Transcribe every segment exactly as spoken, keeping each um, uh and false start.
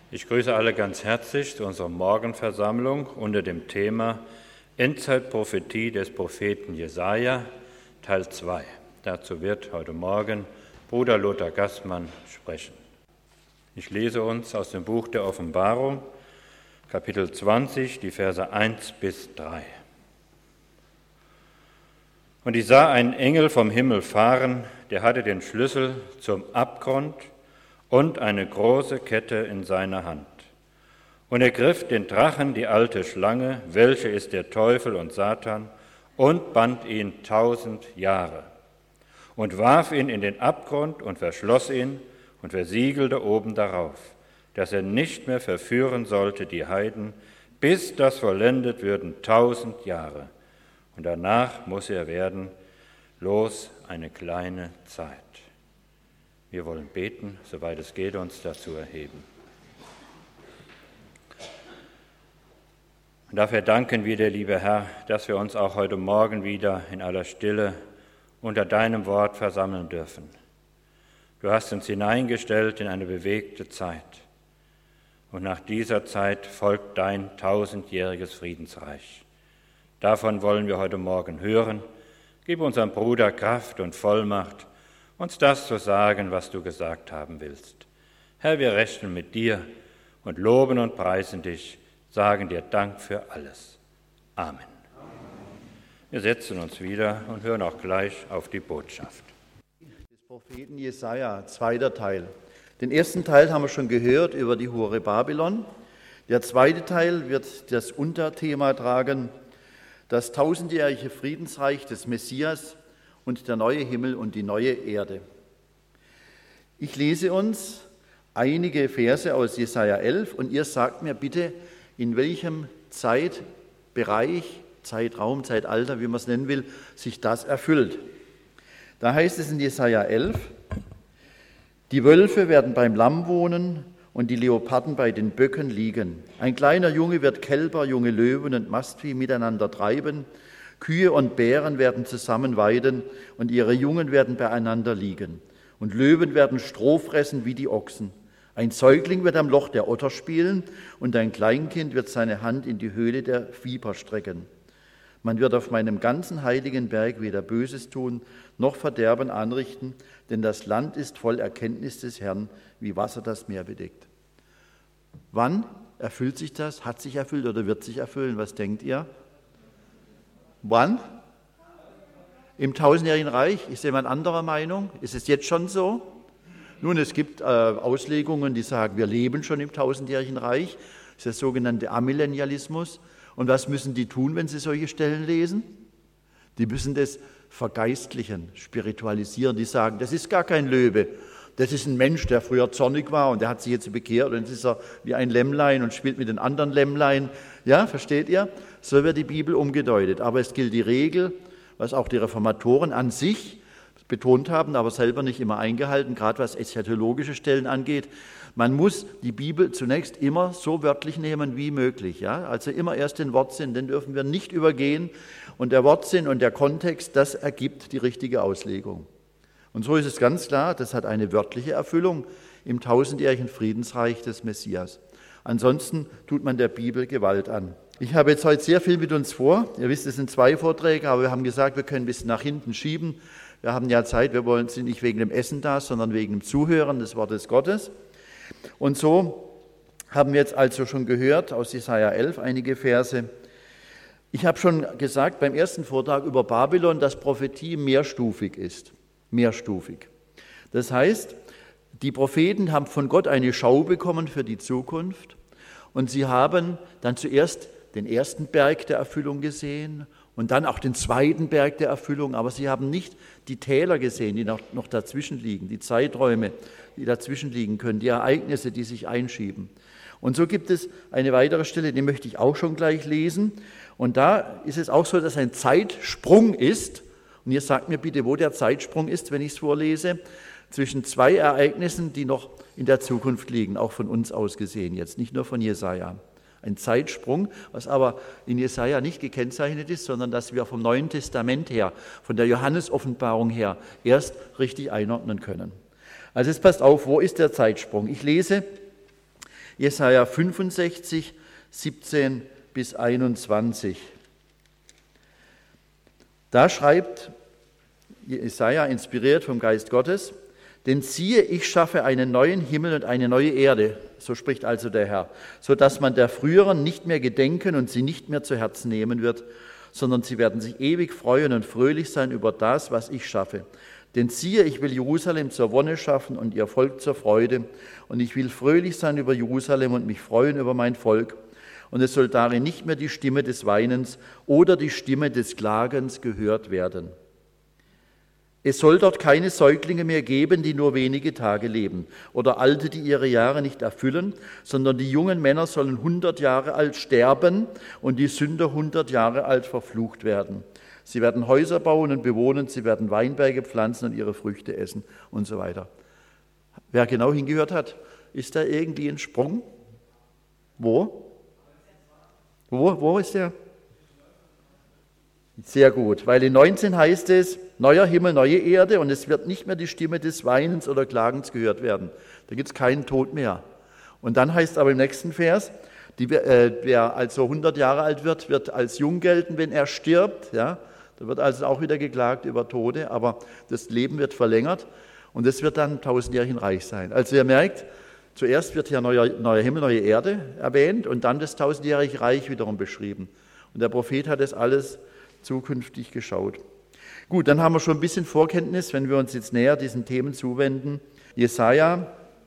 Ich grüße alle ganz herzlich zu unserer Morgenversammlung unter dem Thema Endzeitprophetie des Propheten Jesaja, Teil zwei. Dazu wird heute Morgen Bruder Lothar Gassmann sprechen. Ich lese uns aus dem Buch der Offenbarung, Kapitel zwanzig, die Verse eins bis drei. Und ich sah einen Engel vom Himmel fahren, der hatte den Schlüssel zum Abgrund und eine große Kette in seiner Hand. Und er griff den Drachen, die alte Schlange, welche ist der Teufel und Satan, und band ihn tausend Jahre und warf ihn in den Abgrund und verschloss ihn und versiegelte oben darauf, dass er nicht mehr verführen sollte die Heiden, bis das vollendet würden tausend Jahre. Und danach muss er werden, los eine kleine Zeit. Wir wollen beten, soweit es geht, uns dazu erheben. Und dafür danken wir dir, lieber Herr, dass wir uns auch heute Morgen wieder in aller Stille unter deinem Wort versammeln dürfen. Du hast uns hineingestellt in eine bewegte Zeit. Und nach dieser Zeit folgt dein tausendjähriges Friedensreich. Davon wollen wir heute Morgen hören. Gib unserem Bruder Kraft und Vollmacht, uns das zu sagen, was du gesagt haben willst. Herr, wir rechnen mit dir und loben und preisen dich, sagen dir Dank für alles. Amen. Wir setzen uns wieder und hören auch gleich auf die Botschaft. Des Propheten Jesaja, zweiter Teil. Den ersten Teil haben wir schon gehört über die Hure Babylon. Der zweite Teil wird das Unterthema tragen, das tausendjährige Friedensreich des Messias und der neue Himmel und die neue Erde. Ich lese uns einige Verse aus Jesaja elf und ihr sagt mir bitte, in welchem Zeitbereich, Zeitraum, Zeitalter, wie man es nennen will, sich das erfüllt. Da heißt es in Jesaja elf, die Wölfe werden beim Lamm wohnen und die Leoparden bei den Böcken liegen. Ein kleiner Junge wird Kälber, junge Löwen und Mastvieh miteinander treiben. Kühe und Bären werden zusammen weiden und ihre Jungen werden beieinander liegen. Und Löwen werden Stroh fressen wie die Ochsen. Ein Säugling wird am Loch der Otter spielen und ein Kleinkind wird seine Hand in die Höhle der Viper strecken. Man wird auf meinem ganzen heiligen Berg weder Böses tun, noch Verderben anrichten, denn das Land ist voll Erkenntnis des Herrn, wie Wasser das Meer bedeckt. Wann erfüllt sich das? Hat sich erfüllt oder wird sich erfüllen? Was denkt ihr? Wann? Im tausendjährigen Reich? Ist jemand anderer Meinung? Ist es jetzt schon so? Nun, es gibt äh, Auslegungen, die sagen, wir leben schon im tausendjährigen Reich. Das ist der sogenannte Amillennialismus. Und was müssen die tun, wenn sie solche Stellen lesen? Die müssen das vergeistlichen, spiritualisieren. Die sagen, das ist gar kein Löwe. Das ist ein Mensch, der früher zornig war und der hat sich jetzt bekehrt und jetzt ist er wie ein Lämmlein und spielt mit den anderen Lämmlein. Ja, versteht ihr? So wird die Bibel umgedeutet. Aber es gilt die Regel, was auch die Reformatoren an sich betont haben, aber selber nicht immer eingehalten, gerade was eschatologische Stellen angeht. Man muss die Bibel zunächst immer so wörtlich nehmen wie möglich. Ja? Also immer erst den Wortsinn, den dürfen wir nicht übergehen. Und der Wortsinn und der Kontext, das ergibt die richtige Auslegung. Und so ist es ganz klar, das hat eine wörtliche Erfüllung im tausendjährigen Friedensreich des Messias. Ansonsten tut man der Bibel Gewalt an. Ich habe jetzt heute sehr viel mit uns vor. Ihr wisst, es sind zwei Vorträge, aber wir haben gesagt, wir können ein bisschen nach hinten schieben. Wir haben ja Zeit, wir wollen, sind nicht wegen dem Essen da, sondern wegen dem Zuhören des Wortes Gottes. Und so haben wir jetzt also schon gehört aus Jesaja elf einige Verse. Ich habe schon gesagt beim ersten Vortrag über Babylon, dass Prophetie mehrstufig ist. Mehrstufig. Das heißt, die Propheten haben von Gott eine Schau bekommen für die Zukunft und sie haben dann zuerst den ersten Berg der Erfüllung gesehen und dann auch den zweiten Berg der Erfüllung, aber sie haben nicht die Täler gesehen, die noch, noch dazwischen liegen, die Zeiträume, die dazwischen liegen können, die Ereignisse, die sich einschieben. Und so gibt es eine weitere Stelle, die möchte ich auch schon gleich lesen. Und da ist es auch so, dass ein Zeitsprung ist. Und ihr sagt mir bitte, wo der Zeitsprung ist, wenn ich es vorlese, zwischen zwei Ereignissen, die noch in der Zukunft liegen, auch von uns aus gesehen jetzt, nicht nur von Jesaja. Ein Zeitsprung, was aber in Jesaja nicht gekennzeichnet ist, sondern dass wir vom Neuen Testament her, von der Johannes-Offenbarung her, erst richtig einordnen können. Also jetzt passt auf, wo ist der Zeitsprung? Ich lese Jesaja fünfundsechzig, siebzehn bis einundzwanzig. Da schreibt Jesaja, inspiriert vom Geist Gottes: Denn siehe, ich schaffe einen neuen Himmel und eine neue Erde, so spricht also der Herr, so dass man der früheren nicht mehr gedenken und sie nicht mehr zu Herzen nehmen wird, sondern sie werden sich ewig freuen und fröhlich sein über das, was ich schaffe. Denn siehe, ich will Jerusalem zur Wonne schaffen und ihr Volk zur Freude, und ich will fröhlich sein über Jerusalem und mich freuen über mein Volk. Und es soll darin nicht mehr die Stimme des Weinens oder die Stimme des Klagens gehört werden. Es soll dort keine Säuglinge mehr geben, die nur wenige Tage leben, oder Alte, die ihre Jahre nicht erfüllen, sondern die jungen Männer sollen hundert Jahre alt sterben und die Sünder hundert Jahre alt verflucht werden. Sie werden Häuser bauen und bewohnen, sie werden Weinberge pflanzen und ihre Früchte essen und so weiter. Wer genau hingehört hat, ist da irgendwie ein Sprung? Wo? Wo, wo ist der? Sehr gut, weil in neunzehn heißt es, neuer Himmel, neue Erde, und es wird nicht mehr die Stimme des Weinens oder Klagens gehört werden. Da gibt es keinen Tod mehr. Und dann heißt es aber im nächsten Vers, die, äh, wer also hundert Jahre alt wird, wird als jung gelten, wenn er stirbt. Ja? Da wird also auch wieder geklagt über Tode, aber das Leben wird verlängert und es wird dann tausendjährigen Reich sein. Also ihr merkt, zuerst wird hier neuer, neuer Himmel, neue Erde erwähnt und dann das tausendjährige Reich wiederum beschrieben. Und der Prophet hat das alles zukünftig geschaut. Gut, dann haben wir schon ein bisschen Vorkenntnis, wenn wir uns jetzt näher diesen Themen zuwenden. Jesaja,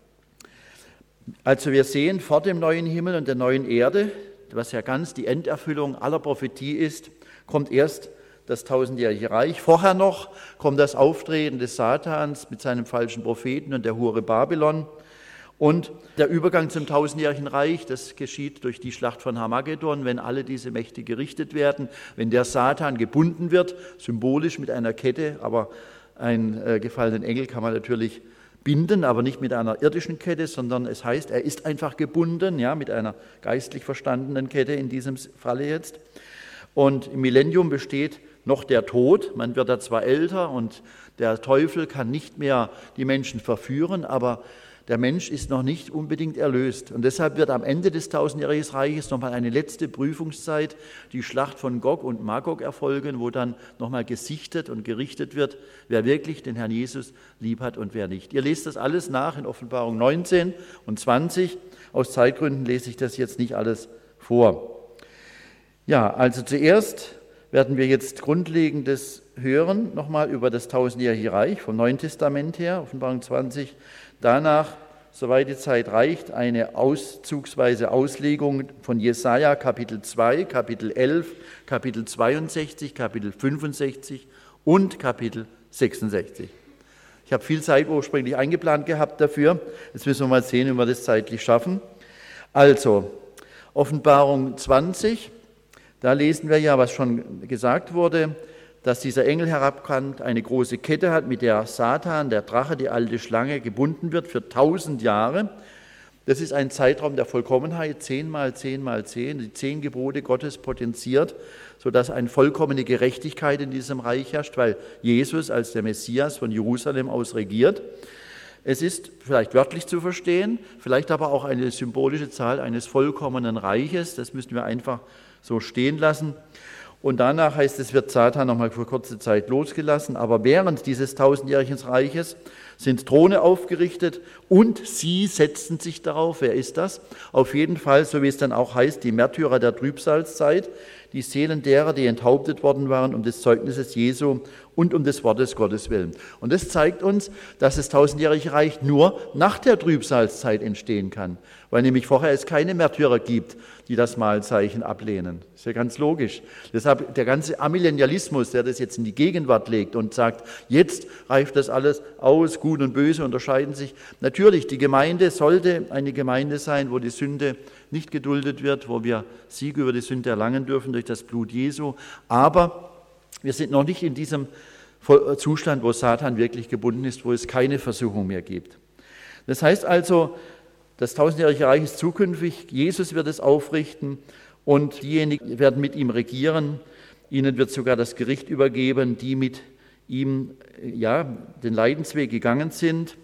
also wir sehen vor dem neuen Himmel und der neuen Erde, was ja ganz die Enderfüllung aller Prophetie ist, kommt erst das tausendjährige Reich. Vorher noch kommt das Auftreten des Satans mit seinem falschen Propheten und der Hure Babylon. Und der Übergang zum tausendjährigen Reich, das geschieht durch die Schlacht von Harmagedon, wenn alle diese Mächte gerichtet werden, wenn der Satan gebunden wird, symbolisch mit einer Kette, aber einen äh, gefallenen Engel kann man natürlich binden, aber nicht mit einer irdischen Kette, sondern es heißt, er ist einfach gebunden, ja, mit einer geistlich verstandenen Kette in diesem Falle jetzt. Und im Millennium besteht noch der Tod, man wird da zwar älter und der Teufel kann nicht mehr die Menschen verführen, aber der Mensch ist noch nicht unbedingt erlöst. Und deshalb wird am Ende des tausendjährigen Reiches nochmal eine letzte Prüfungszeit, die Schlacht von Gog und Magog erfolgen, wo dann nochmal gesichtet und gerichtet wird, wer wirklich den Herrn Jesus lieb hat und wer nicht. Ihr lest das alles nach in Offenbarung neunzehn und zwanzig. Aus Zeitgründen lese ich das jetzt nicht alles vor. Ja, also zuerst werden wir jetzt Grundlegendes hören, nochmal über das tausendjährige Reich vom Neuen Testament her, Offenbarung zwanzig. Danach, soweit die Zeit reicht, eine auszugsweise Auslegung von Jesaja Kapitel zwei, Kapitel elf, Kapitel zweiundsechzig, Kapitel fünfundsechzig und Kapitel sechsundsechzig. Ich habe viel Zeit ursprünglich eingeplant gehabt dafür. Jetzt müssen wir mal sehen, wie wir das zeitlich schaffen. Also, Offenbarung zwanzig, da lesen wir ja, was schon gesagt wurde, dass dieser Engel herabkommt, eine große Kette hat, mit der Satan, der Drache, die alte Schlange, gebunden wird für tausend Jahre. Das ist ein Zeitraum der Vollkommenheit, zehn mal zehn mal zehn, die zehn Gebote Gottes potenziert, sodass eine vollkommene Gerechtigkeit in diesem Reich herrscht, weil Jesus als der Messias von Jerusalem aus regiert. Es ist vielleicht wörtlich zu verstehen, vielleicht aber auch eine symbolische Zahl eines vollkommenen Reiches, das müssen wir einfach so stehen lassen. Und danach heißt es, wird Satan nochmal für kurze Zeit losgelassen, aber während dieses tausendjährigen Reiches sind Throne aufgerichtet und sie setzen sich darauf. Wer ist das? Auf jeden Fall, so wie es dann auch heißt, die Märtyrer der Trübsalzeit, die Seelen derer, die enthauptet worden waren um des Zeugnisses Jesu und um des Wortes Gottes willen. Und das zeigt uns, dass das tausendjährige Reich nur nach der Trübsalzeit entstehen kann, weil nämlich vorher es keine Märtyrer gibt, die das Mahlzeichen ablehnen. Das ist ja ganz logisch. Deshalb der ganze Amillennialismus, der das jetzt in die Gegenwart legt und sagt, jetzt reift das alles aus, Gut und Böse unterscheiden sich. Natürlich, die Gemeinde sollte eine Gemeinde sein, wo die Sünde nicht geduldet wird, wo wir Sieg über die Sünde erlangen dürfen durch das Blut Jesu. Aber wir sind noch nicht in diesem Zustand, wo Satan wirklich gebunden ist, wo es keine Versuchung mehr gibt. Das heißt also, das tausendjährige Reich ist zukünftig, Jesus wird es aufrichten und diejenigen werden mit ihm regieren. Ihnen wird sogar das Gericht übergeben, die mit ihm ja, den Leidensweg gegangen sind.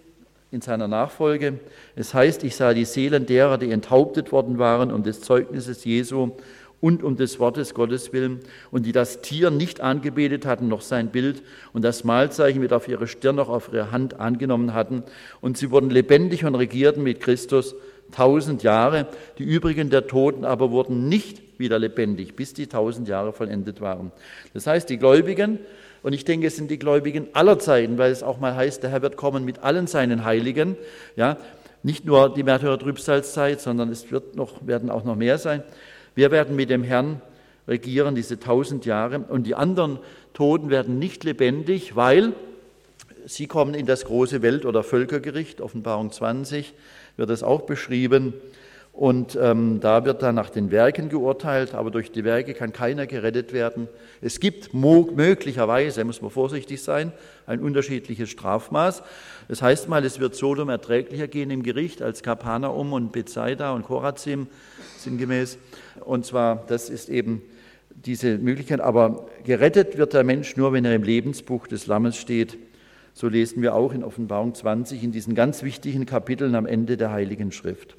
in seiner Nachfolge. Es heißt, ich sah die Seelen derer, die enthauptet worden waren, um des Zeugnisses Jesu und um des Wortes Gottes willen, und die das Tier nicht angebetet hatten, noch sein Bild, und das Mahlzeichen weder auf ihre Stirn noch auf ihre Hand angenommen hatten. Und sie wurden lebendig und regierten mit Christus tausend Jahre. Die übrigen der Toten aber wurden nicht wieder lebendig, bis die tausend Jahre vollendet waren. Das heißt, die Gläubigen, und ich denke, es sind die Gläubigen aller Zeiten, weil es auch mal heißt, der Herr wird kommen mit allen seinen Heiligen. Ja, nicht nur die Märtyrer-Trübsalzeit, sondern es wird noch, werden auch noch mehr sein. Wir werden mit dem Herrn regieren diese tausend Jahre, und die anderen Toten werden nicht lebendig, weil sie kommen in das große Welt- oder Völkergericht. Offenbarung zwanzig wird es auch beschrieben. Und ähm, da wird dann nach den Werken geurteilt, aber durch die Werke kann keiner gerettet werden. Es gibt mo- möglicherweise, muss man vorsichtig sein, ein unterschiedliches Strafmaß. Das heißt mal, es wird Sodom erträglicher gehen im Gericht als Kapernaum und Bethsaida und Chorazim sinngemäß. Und zwar, das ist eben diese Möglichkeit. Aber gerettet wird der Mensch nur, wenn er im Lebensbuch des Lammes steht. So lesen wir auch in Offenbarung zwanzig in diesen ganz wichtigen Kapiteln am Ende der Heiligen Schrift.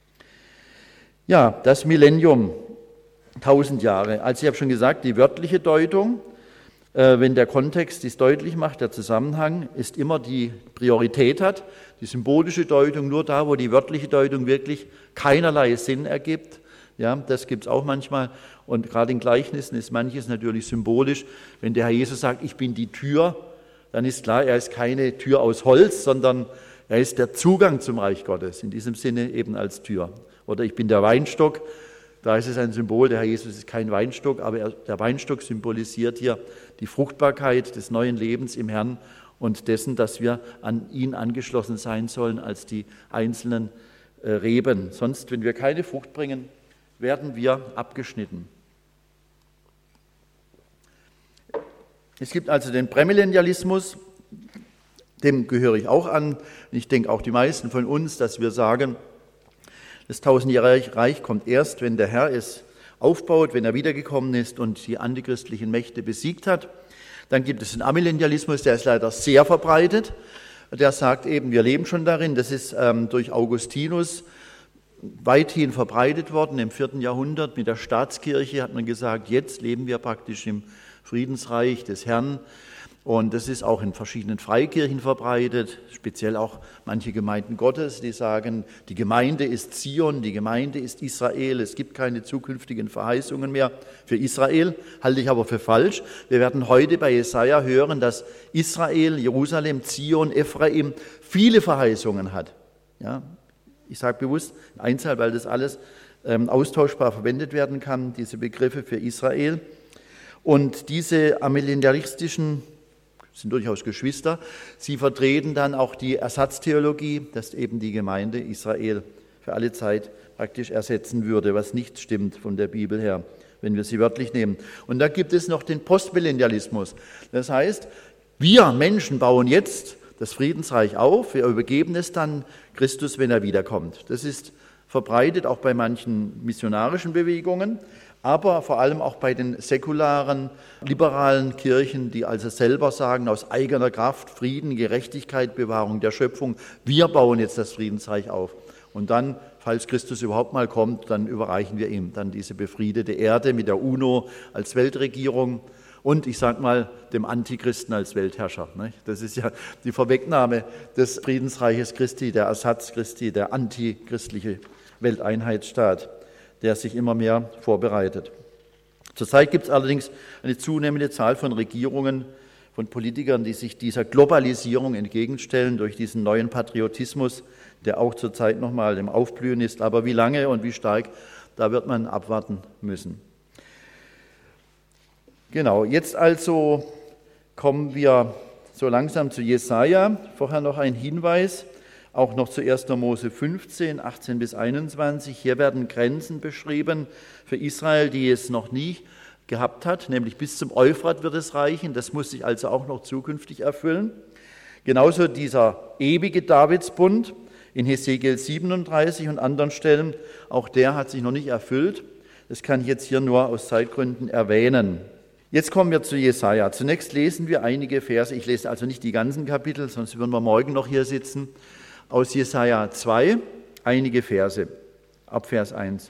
Ja, das Millennium, tausend Jahre. Also ich habe schon gesagt, die wörtliche Deutung, äh, wenn der Kontext dies deutlich macht, der Zusammenhang, ist immer die Priorität hat. Die symbolische Deutung nur da, wo die wörtliche Deutung wirklich keinerlei Sinn ergibt. Ja, das gibt es auch manchmal. Und gerade in Gleichnissen ist manches natürlich symbolisch. Wenn der Herr Jesus sagt, ich bin die Tür, dann ist klar, er ist keine Tür aus Holz, sondern er ist der Zugang zum Reich Gottes. In diesem Sinne eben als Tür. Oder ich bin der Weinstock, da ist es ein Symbol, der Herr Jesus ist kein Weinstock, aber er, der Weinstock symbolisiert hier die Fruchtbarkeit des neuen Lebens im Herrn und dessen, dass wir an ihn angeschlossen sein sollen als die einzelnen äh, Reben. Sonst, wenn wir keine Frucht bringen, werden wir abgeschnitten. Es gibt also den Prämillennialismus, dem gehöre ich auch an. Ich denke auch die meisten von uns, dass wir sagen, das tausendjährige Reich kommt erst, wenn der Herr es aufbaut, wenn er wiedergekommen ist und die antichristlichen Mächte besiegt hat. Dann gibt es den Amillennialismus, der ist leider sehr verbreitet. Der sagt eben, wir leben schon darin. Das ist ähm, durch Augustinus weithin verbreitet worden. Im vierten Jahrhundert mit der Staatskirche hat man gesagt, jetzt leben wir praktisch im Friedensreich des Herrn. Und das ist auch in verschiedenen Freikirchen verbreitet, speziell auch manche Gemeinden Gottes, die sagen, die Gemeinde ist Zion, die Gemeinde ist Israel, es gibt keine zukünftigen Verheißungen mehr für Israel, halte ich aber für falsch. Wir werden heute bei Jesaja hören, dass Israel, Jerusalem, Zion, Ephraim viele Verheißungen hat. Ja, ich sage bewusst Einzahl, weil das alles ähm, austauschbar verwendet werden kann, diese Begriffe für Israel. Und diese amillennialistischen sind durchaus Geschwister. Sie vertreten dann auch die Ersatztheologie, dass eben die Gemeinde Israel für alle Zeit praktisch ersetzen würde, was nicht stimmt von der Bibel her, wenn wir sie wörtlich nehmen. Und da gibt es noch den Postmillennialismus. Das heißt, wir Menschen bauen jetzt das Friedensreich auf, wir übergeben es dann Christus, wenn er wiederkommt. Das ist verbreitet auch bei manchen missionarischen Bewegungen, aber vor allem auch bei den säkularen, liberalen Kirchen, die also selber sagen, aus eigener Kraft, Frieden, Gerechtigkeit, Bewahrung der Schöpfung, wir bauen jetzt das Friedensreich auf. Und dann, falls Christus überhaupt mal kommt, dann überreichen wir ihm dann diese befriedete Erde mit der UNO als Weltregierung und, ich sage mal, dem Antichristen als Weltherrscher. Das ist ja die Vorwegnahme des Friedensreiches Christi, der Ersatz Christi, der antichristliche Welteinheitsstaat, der sich immer mehr vorbereitet. Zurzeit gibt es allerdings eine zunehmende Zahl von Regierungen, von Politikern, die sich dieser Globalisierung entgegenstellen durch diesen neuen Patriotismus, der auch zurzeit nochmal im Aufblühen ist. Aber wie lange und wie stark, da wird man abwarten müssen. Genau, jetzt also kommen wir so langsam zu Jesaja. Vorher noch ein Hinweis. Auch noch zu erster Mose fünfzehn, achtzehn bis einundzwanzig. Hier werden Grenzen beschrieben für Israel, die es noch nie gehabt hat, nämlich bis zum Euphrat wird es reichen. Das muss sich also auch noch zukünftig erfüllen. Genauso dieser ewige Davidsbund in Hesekiel siebenunddreißig und anderen Stellen, auch der hat sich noch nicht erfüllt. Das kann ich jetzt hier nur aus Zeitgründen erwähnen. Jetzt kommen wir zu Jesaja. Zunächst lesen wir einige Verse. Ich lese also nicht die ganzen Kapitel, sonst würden wir morgen noch hier sitzen. aus Jesaja zwei einige Verse, ab Vers eins.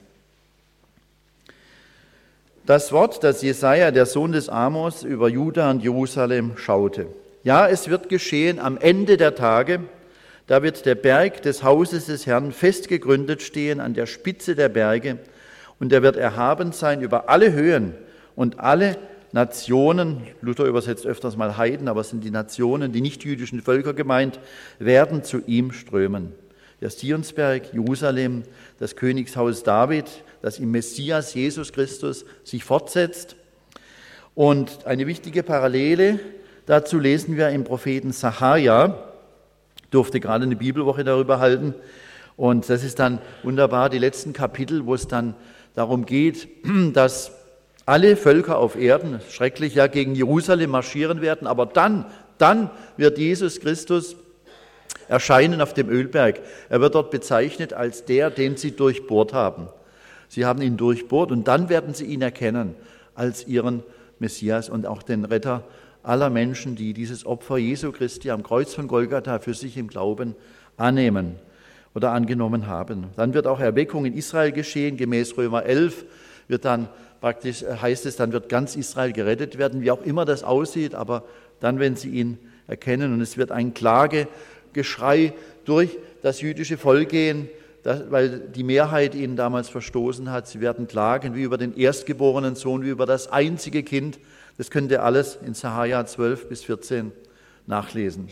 Das Wort, das Jesaja, der Sohn des Amos, über Juda und Jerusalem schaute. Ja, es wird geschehen am Ende der Tage, da wird der Berg des Hauses des Herrn fest gegründet stehen an der Spitze der Berge, und er wird erhaben sein über alle Höhen, und alle Nationen, Luther übersetzt öfters mal Heiden, aber es sind die Nationen, die nicht-jüdischen Völker gemeint, werden zu ihm strömen. Der Zionsberg, Jerusalem, das Königshaus David, das im Messias Jesus Christus sich fortsetzt. Und eine wichtige Parallele dazu lesen wir im Propheten Sacharja. Ich durfte gerade eine Bibelwoche darüber halten. Und das ist dann wunderbar, die letzten Kapitel, wo es dann darum geht, dass alle Völker auf Erden, schrecklich ja, gegen Jerusalem marschieren werden. Aber dann, dann wird Jesus Christus erscheinen auf dem Ölberg. Er wird dort bezeichnet als der, den sie durchbohrt haben. Sie haben ihn durchbohrt und dann werden sie ihn erkennen als ihren Messias und auch den Retter aller Menschen, die dieses Opfer Jesu Christi am Kreuz von Golgatha für sich im Glauben annehmen oder angenommen haben. Dann wird auch Erweckung in Israel geschehen, gemäß Römer elf wird dann praktisch, heißt es, dann wird ganz Israel gerettet werden, wie auch immer das aussieht, aber dann, wenn sie ihn erkennen, und es wird ein Klagegeschrei durch das jüdische Volk gehen, weil die Mehrheit ihnen damals verstoßen hat. Sie werden klagen wie über den erstgeborenen Sohn, wie über das einzige Kind. Das könnt ihr alles in Sacharja zwölf bis vierzehn nachlesen.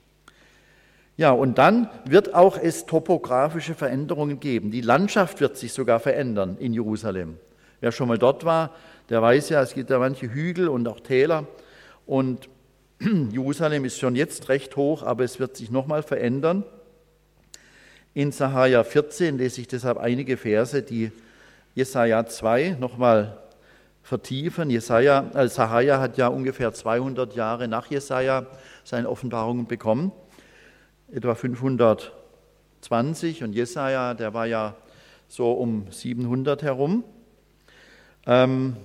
Ja, und dann wird auch es topografische Veränderungen geben. Die Landschaft wird sich sogar verändern in Jerusalem. Wer schon mal dort war, der weiß ja, es gibt ja manche Hügel und auch Täler. Und Jerusalem ist schon jetzt recht hoch, aber es wird sich nochmal verändern. In Sacharja vierzehn lese ich deshalb einige Verse, die Jesaja zwei nochmal vertiefen. Jesaja, äh, Sacharja hat ja ungefähr zweihundert Jahre nach Jesaja seine Offenbarungen bekommen, etwa fünfhundertzwanzig, und Jesaja, der war ja so um siebenhundert herum. Ähm,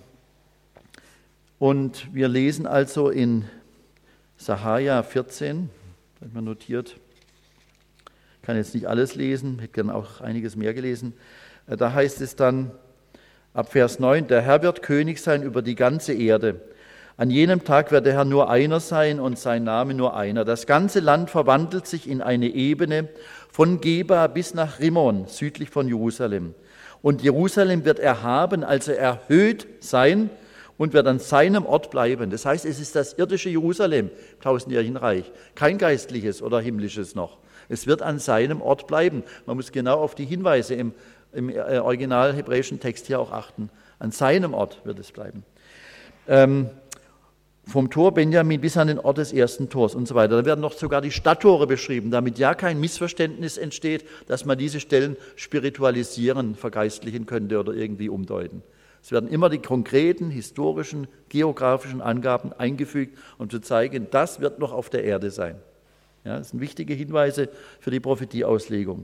und wir lesen also in Sacharja vierzehn, das habe ich mal notiert. Ich kann jetzt nicht alles lesen, ich hätte gerne auch einiges mehr gelesen. Da heißt es dann ab Vers neun, der Herr wird König sein über die ganze Erde. An jenem Tag wird der Herr nur einer sein und sein Name nur einer. Das ganze Land verwandelt sich in eine Ebene von Geba bis nach Rimmon, südlich von Jerusalem. Und Jerusalem wird erhaben, also erhöht sein und wird an seinem Ort bleiben. Das heißt, es ist das irdische Jerusalem im tausendjährigen Reich, kein geistliches oder himmlisches noch. Es wird an seinem Ort bleiben. Man muss genau auf die Hinweise im, im original hebräischen Text hier auch achten. An seinem Ort wird es bleiben. Ähm, vom Tor Benjamin bis an den Ort des ersten Tors und so weiter. Da werden noch sogar die Stadttore beschrieben, damit ja kein Missverständnis entsteht, dass man diese Stellen spiritualisieren, vergeistlichen könnte oder irgendwie umdeuten. Es werden immer die konkreten, historischen, geografischen Angaben eingefügt, um zu zeigen, das wird noch auf der Erde sein. Ja, das sind wichtige Hinweise für die Prophetieauslegung.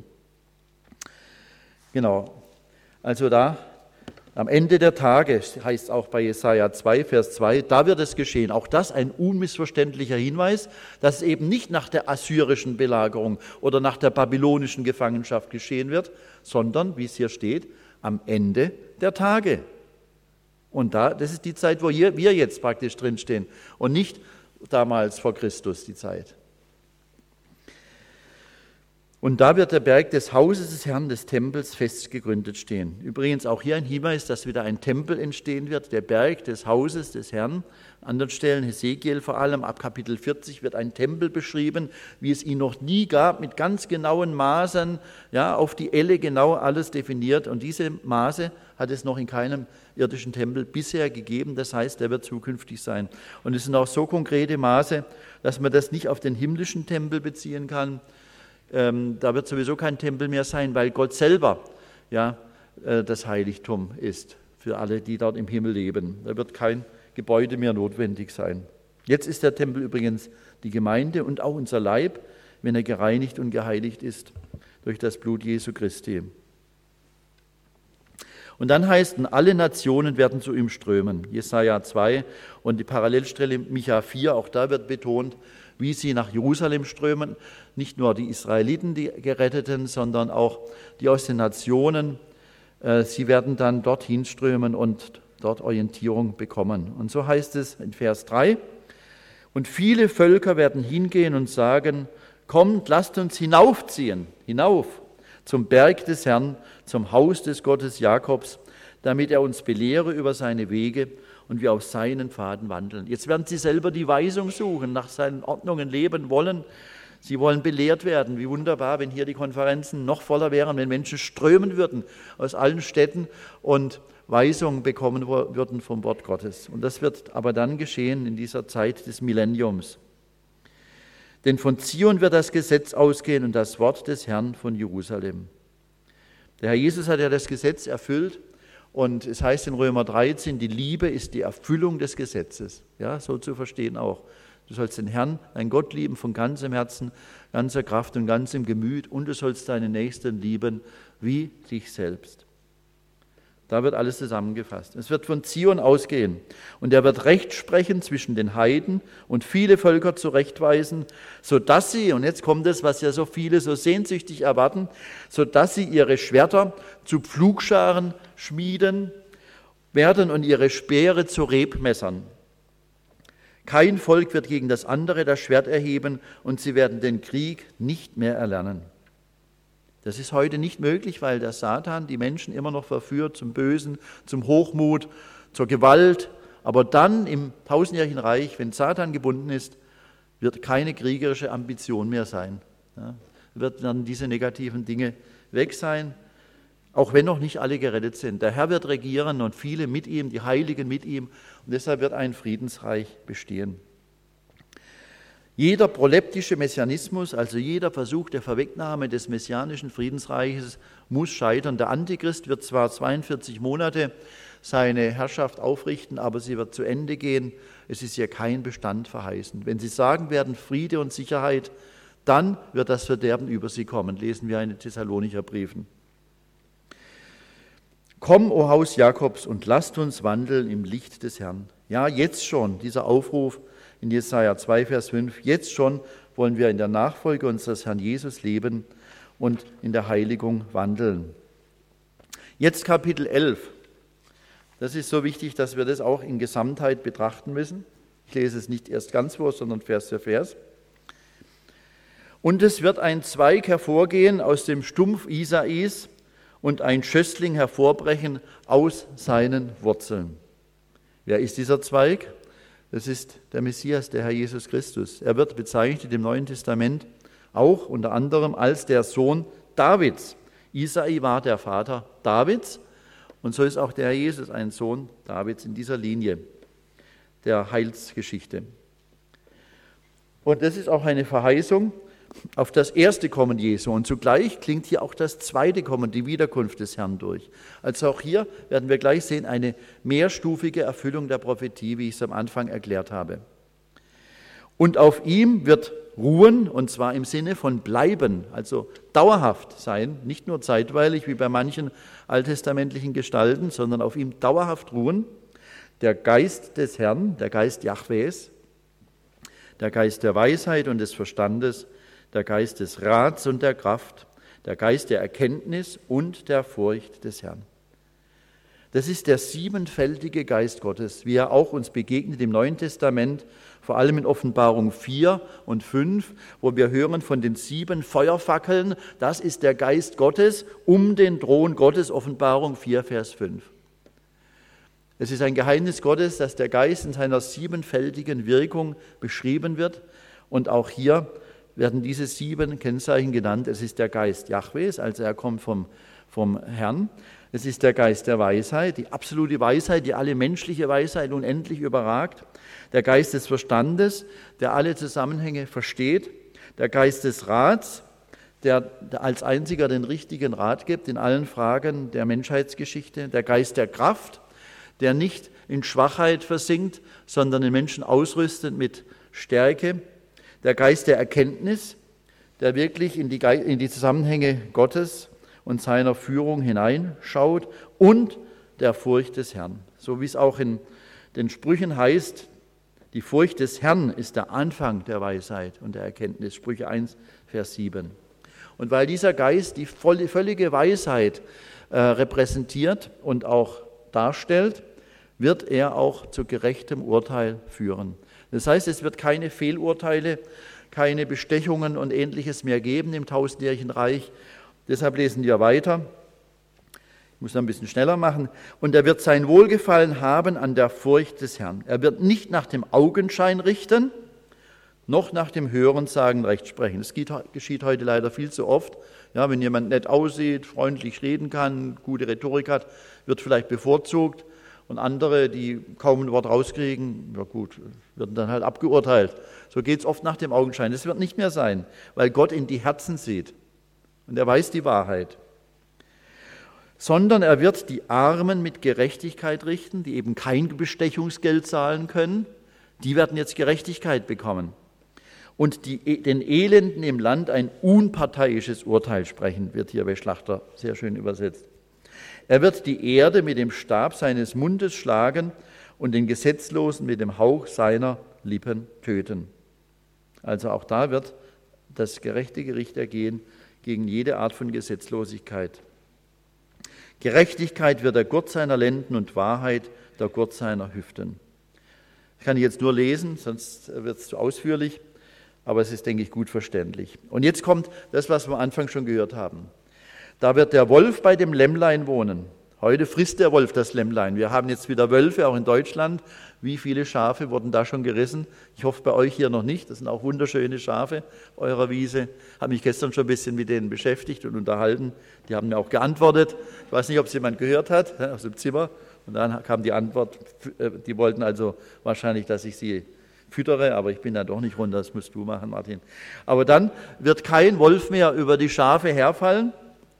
Genau, also da am Ende der Tage, heißt auch bei Jesaja zwei, Vers zwei, da wird es geschehen. Auch das ein unmissverständlicher Hinweis, dass es eben nicht nach der assyrischen Belagerung oder nach der babylonischen Gefangenschaft geschehen wird, sondern, wie es hier steht, am Ende der Tage. Und da, das ist die Zeit, wo wir jetzt praktisch drinstehen und nicht damals vor Christus die Zeit. Und da wird der Berg des Hauses des Herrn, des Tempels, fest gegründet stehen. Übrigens auch hier ein Hinweis, dass wieder ein Tempel entstehen wird, der Berg des Hauses des Herrn. An anderen Stellen, Hesekiel vor allem, ab Kapitel vierzig wird ein Tempel beschrieben, wie es ihn noch nie gab, mit ganz genauen Maßen, ja, auf die Elle genau alles definiert. Und diese Maße hat es noch in keinem irdischen Tempel bisher gegeben. Das heißt, er wird zukünftig sein. Und es sind auch so konkrete Maße, dass man das nicht auf den himmlischen Tempel beziehen kann. Ähm, da wird sowieso kein Tempel mehr sein, weil Gott selber ja, äh, das Heiligtum ist für alle, die dort im Himmel leben. Da wird kein Gebäude mehr notwendig sein. Jetzt ist der Tempel übrigens die Gemeinde und auch unser Leib, wenn er gereinigt und geheiligt ist durch das Blut Jesu Christi. Und dann heißt es, alle Nationen werden zu ihm strömen. Jesaja zwei und die Parallelstelle Micha vier, auch da wird betont, wie sie nach Jerusalem strömen. Nicht nur die Israeliten, die Geretteten, sondern auch die aus den Nationen. Sie werden dann dorthin strömen und dort Orientierung bekommen. Und so heißt es in Vers drei, und viele Völker werden hingehen und sagen, kommt, lasst uns hinaufziehen, hinauf zum Berg des Herrn, zum Haus des Gottes Jakobs, damit er uns belehre über seine Wege und wir auf seinen Pfaden wandeln. Jetzt werden sie selber die Weisung suchen, nach seinen Ordnungen leben wollen. Sie wollen belehrt werden. Wie wunderbar, wenn hier die Konferenzen noch voller wären, wenn Menschen strömen würden aus allen Städten und Weisungen bekommen würden vom Wort Gottes. Und das wird aber dann geschehen in dieser Zeit des Millenniums. Denn von Zion wird das Gesetz ausgehen und das Wort des Herrn von Jerusalem. Der Herr Jesus hat ja das Gesetz erfüllt und es heißt in Römer dreizehn, die Liebe ist die Erfüllung des Gesetzes. Ja, so zu verstehen auch. Du sollst den Herrn, deinen Gott lieben von ganzem Herzen, ganzer Kraft und ganzem Gemüt und du sollst deinen Nächsten lieben wie dich selbst. Da wird alles zusammengefasst. Es wird von Zion ausgehen und er wird Recht sprechen zwischen den Heiden und viele Völker zurechtweisen, sodass sie, und jetzt kommt es, was ja so viele so sehnsüchtig erwarten, sodass sie ihre Schwerter zu Pflugscharen schmieden werden und ihre Speere zu Rebmessern. Kein Volk wird gegen das andere das Schwert erheben und sie werden den Krieg nicht mehr erlernen. Das ist heute nicht möglich, weil der Satan die Menschen immer noch verführt zum Bösen, zum Hochmut, zur Gewalt. Aber dann im tausendjährigen Reich, wenn Satan gebunden ist, wird keine kriegerische Ambition mehr sein. Ja, wird dann diese negativen Dinge weg sein, auch wenn noch nicht alle gerettet sind. Der Herr wird regieren und viele mit ihm, die Heiligen mit ihm. Und deshalb wird ein Friedensreich bestehen. Jeder proleptische Messianismus, also jeder Versuch der Vorwegnahme des messianischen Friedensreiches, muss scheitern. Der Antichrist wird zwar zweiundvierzig Monate seine Herrschaft aufrichten, aber sie wird zu Ende gehen. Es ist hier kein Bestand verheißen. Wenn sie sagen werden, Friede und Sicherheit, dann wird das Verderben über sie kommen. Lesen wir in den Thessalonicher Briefen. Komm, o Haus Jakobs, und lasst uns wandeln im Licht des Herrn. Ja, jetzt schon, dieser Aufruf in Jesaja zwei, Vers fünf, jetzt schon wollen wir in der Nachfolge unseres Herrn Jesus leben und in der Heiligung wandeln. Jetzt Kapitel elf. Das ist so wichtig, dass wir das auch in Gesamtheit betrachten müssen. Ich lese es nicht erst ganz vor, sondern Vers für Vers. Und es wird ein Zweig hervorgehen aus dem Stumpf Isais und ein Schössling hervorbrechen aus seinen Wurzeln. Wer ist dieser Zweig? Das ist der Messias, der Herr Jesus Christus. Er wird bezeichnet im Neuen Testament auch unter anderem als der Sohn Davids. Isai war der Vater Davids und so ist auch der Herr Jesus ein Sohn Davids in dieser Linie der Heilsgeschichte. Und das ist auch eine Verheißung auf das erste Kommen Jesu. Und zugleich klingt hier auch das zweite Kommen, die Wiederkunft des Herrn durch. Also auch hier werden wir gleich sehen, eine mehrstufige Erfüllung der Prophetie, wie ich es am Anfang erklärt habe. Und auf ihm wird ruhen, und zwar im Sinne von bleiben, also dauerhaft sein, nicht nur zeitweilig wie bei manchen alttestamentlichen Gestalten, sondern auf ihm dauerhaft ruhen, der Geist des Herrn, der Geist Jahwes, der Geist der Weisheit und des Verstandes, der Geist des Rats und der Kraft, der Geist der Erkenntnis und der Furcht des Herrn. Das ist der siebenfältige Geist Gottes, wie er auch uns begegnet im Neuen Testament, vor allem in Offenbarung vier und fünf, wo wir hören von den sieben Feuerfackeln. Das ist der Geist Gottes um den Thron Gottes, Offenbarung vier, Vers fünf. Es ist ein Geheimnis Gottes, dass der Geist in seiner siebenfältigen Wirkung beschrieben wird. Und auch hier werden diese sieben Kennzeichen genannt. Es ist der Geist Jahwes, also er kommt vom, vom Herrn. Es ist der Geist der Weisheit, die absolute Weisheit, die alle menschliche Weisheit unendlich überragt. Der Geist des Verstandes, der alle Zusammenhänge versteht. Der Geist des Rats, der als einziger den richtigen Rat gibt in allen Fragen der Menschheitsgeschichte. Der Geist der Kraft, der nicht in Schwachheit versinkt, sondern den Menschen ausrüstet mit Stärke. Der Geist der Erkenntnis, der wirklich in die, Ge- in die Zusammenhänge Gottes und seiner Führung hineinschaut, und der Furcht des Herrn. So wie es auch in den Sprüchen heißt, Die Furcht des Herrn ist der Anfang der Weisheit und der Erkenntnis. Sprüche eins, Vers sieben. Und weil dieser Geist die volle, völlige Weisheit äh, repräsentiert und auch darstellt, wird er auch zu gerechtem Urteil führen. Das heißt, es wird keine Fehlurteile, keine Bestechungen und Ähnliches mehr geben im tausendjährigen Reich. Deshalb lesen wir weiter. Ich muss noch ein bisschen schneller machen. Und er wird sein Wohlgefallen haben an der Furcht des Herrn. Er wird nicht nach dem Augenschein richten, noch nach dem Hörensagen Recht sprechen. Das geschieht heute leider viel zu oft. Ja, wenn jemand nett aussieht, freundlich reden kann, gute Rhetorik hat, wird vielleicht bevorzugt. Und andere, die kaum ein Wort rauskriegen, ja gut, werden dann halt abgeurteilt. So geht es oft nach dem Augenschein. Das wird nicht mehr sein, weil Gott in die Herzen sieht. Und er weiß die Wahrheit. Sondern er wird die Armen mit Gerechtigkeit richten, die eben kein Bestechungsgeld zahlen können. Die werden jetzt Gerechtigkeit bekommen. Und die, den Elenden im Land ein unparteiisches Urteil sprechen, wird hier bei Schlachter sehr schön übersetzt. Er wird die Erde mit dem Stab seines Mundes schlagen und den Gesetzlosen mit dem Hauch seiner Lippen töten. Also auch da wird das gerechte Gericht ergehen gegen jede Art von Gesetzlosigkeit. Gerechtigkeit wird der Gurt seiner Lenden und Wahrheit der Gurt seiner Hüften. Das kann ich jetzt nur lesen, sonst wird es zu ausführlich, aber es ist, denke ich, gut verständlich. Und jetzt kommt das, was wir am Anfang schon gehört haben. Da wird der Wolf bei dem Lämmlein wohnen. Heute frisst der Wolf das Lämmlein. Wir haben jetzt wieder Wölfe, auch in Deutschland. Wie viele Schafe wurden da schon gerissen? Ich hoffe, bei euch hier noch nicht. Das sind auch wunderschöne Schafe eurer Wiese. Ich habe mich gestern schon ein bisschen mit denen beschäftigt und unterhalten. Die haben mir auch geantwortet. Ich weiß nicht, ob es jemand gehört hat, aus dem Zimmer. Und dann kam die Antwort, die wollten also wahrscheinlich, dass ich sie füttere, aber ich bin da doch nicht runter. Das musst du machen, Martin. Aber dann wird kein Wolf mehr über die Schafe herfallen.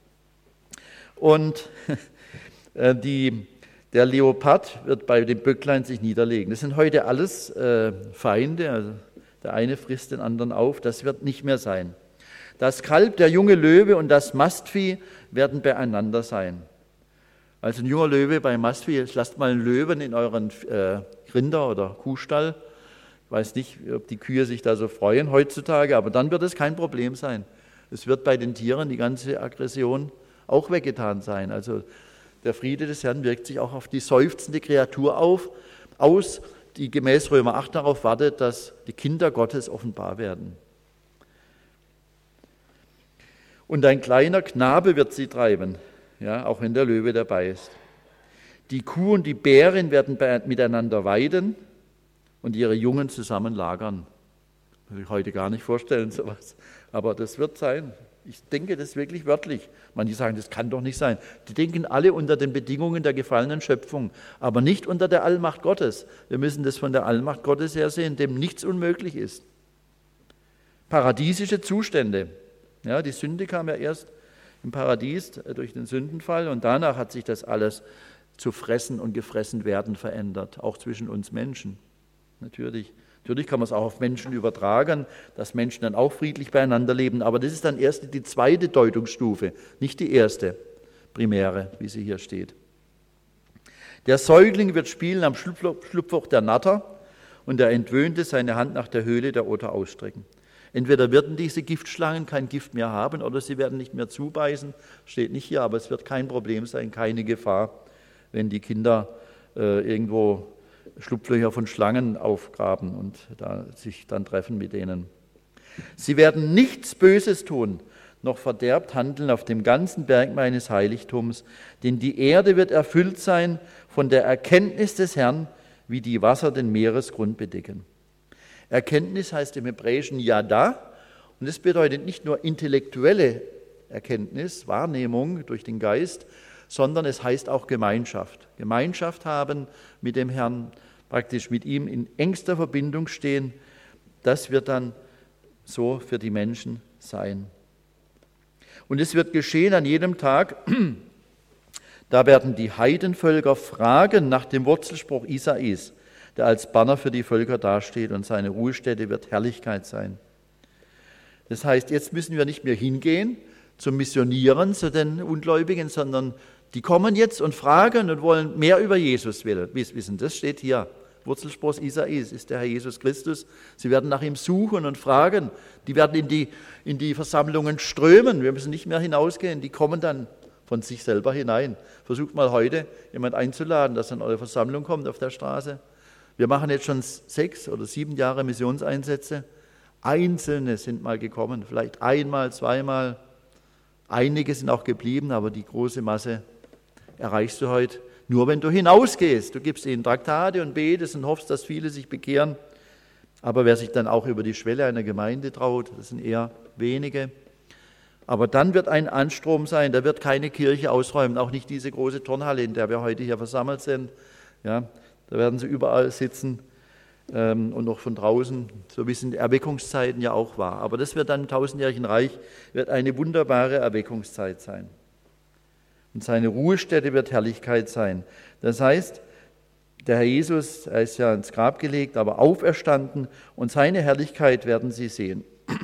Und die, der Leopard wird bei dem Böcklein sich niederlegen. Das sind heute alles äh, Feinde, also der eine frisst den anderen auf, das wird nicht mehr sein. Das Kalb, der junge Löwe und das Mastvieh werden beieinander sein. Also ein junger Löwe bei Mastvieh, lasst mal einen Löwen in euren äh, Rinder- oder Kuhstall. Ich weiß nicht, ob die Kühe sich da so freuen heutzutage, aber dann wird es kein Problem sein. Es wird bei den Tieren die ganze Aggression auch weggetan sein. Also der Friede des Herrn wirkt sich auch auf die seufzende Kreatur auf, aus, die gemäß Römer acht darauf wartet, dass die Kinder Gottes offenbar werden. Und ein kleiner Knabe wird sie treiben, ja, auch wenn der Löwe dabei ist. Die Kuh und die Bärin werden miteinander weiden und ihre Jungen zusammen lagern. Das kann ich heute gar nicht vorstellen, sowas. Aber das wird sein. Ich denke das wirklich wörtlich. Manche sagen, das kann doch nicht sein. Die denken alle unter den Bedingungen der gefallenen Schöpfung, aber nicht unter der Allmacht Gottes. Wir müssen das von der Allmacht Gottes her sehen, dem nichts unmöglich ist. Paradiesische Zustände. Ja, die Sünde kam ja erst im Paradies durch den Sündenfall und danach hat sich das alles zu fressen und gefressen werden verändert, auch zwischen uns Menschen. Natürlich. Natürlich kann man es auch auf Menschen übertragen, dass Menschen dann auch friedlich beieinander leben, aber das ist dann erst die zweite Deutungsstufe, nicht die erste primäre, wie sie hier steht. Der Säugling wird spielen am Schlupfloch der Natter und der Entwöhnte seine Hand nach der Höhle der Otter ausstrecken. Entweder werden diese Giftschlangen kein Gift mehr haben oder sie werden nicht mehr zubeißen, steht nicht hier, aber es wird kein Problem sein, keine Gefahr, wenn die Kinder äh, irgendwo Schlupflöcher von Schlangen aufgraben und da sich dann treffen mit denen. Sie werden nichts Böses tun, noch verderbt handeln auf dem ganzen Berg meines Heiligtums, denn die Erde wird erfüllt sein von der Erkenntnis des Herrn, wie die Wasser den Meeresgrund bedecken. Erkenntnis heißt im Hebräischen Yada und das bedeutet nicht nur intellektuelle Erkenntnis, Wahrnehmung durch den Geist, sondern es heißt auch Gemeinschaft. Gemeinschaft haben mit dem Herrn, praktisch mit ihm in engster Verbindung stehen, das wird dann so für die Menschen sein. Und es wird geschehen an jedem Tag, da werden die Heidenvölker fragen nach dem Wurzelspruch Isais, der als Banner für die Völker dasteht und seine Ruhestätte wird Herrlichkeit sein. Das heißt, jetzt müssen wir nicht mehr hingehen zum Missionieren zu den Ungläubigen, sondern die kommen jetzt und fragen und wollen mehr über Jesus wissen. Das steht hier. Wurzelspross Isais ist der Herr Jesus Christus. Sie werden nach ihm suchen und fragen. Die werden in die, in die Versammlungen strömen. Wir müssen nicht mehr hinausgehen. Die kommen dann von sich selber hinein. Versucht mal heute, jemand einzuladen, dass er in eure Versammlung kommt auf der Straße. Wir machen jetzt schon sechs oder sieben Jahre Missionseinsätze. Einzelne sind mal gekommen, vielleicht einmal, zweimal. Einige sind auch geblieben, aber die große Masse erreichst du heute nur, wenn du hinausgehst. Du gibst ihnen Traktate und betest und hoffst, dass viele sich bekehren. Aber wer sich dann auch über die Schwelle einer Gemeinde traut, das sind eher wenige. Aber dann wird ein Anstrom sein, da wird keine Kirche ausräumen, auch nicht diese große Turnhalle, in der wir heute hier versammelt sind. Ja, da werden sie überall sitzen ähm, und noch von draußen, so wie es in den Erweckungszeiten ja auch war. Aber das wird dann im tausendjährigen Reich, wird eine wunderbare Erweckungszeit sein. Und seine Ruhestätte wird Herrlichkeit sein. Das heißt, der Herr Jesus, er ist ja ins Grab gelegt, aber auferstanden und seine Herrlichkeit werden sie sehen.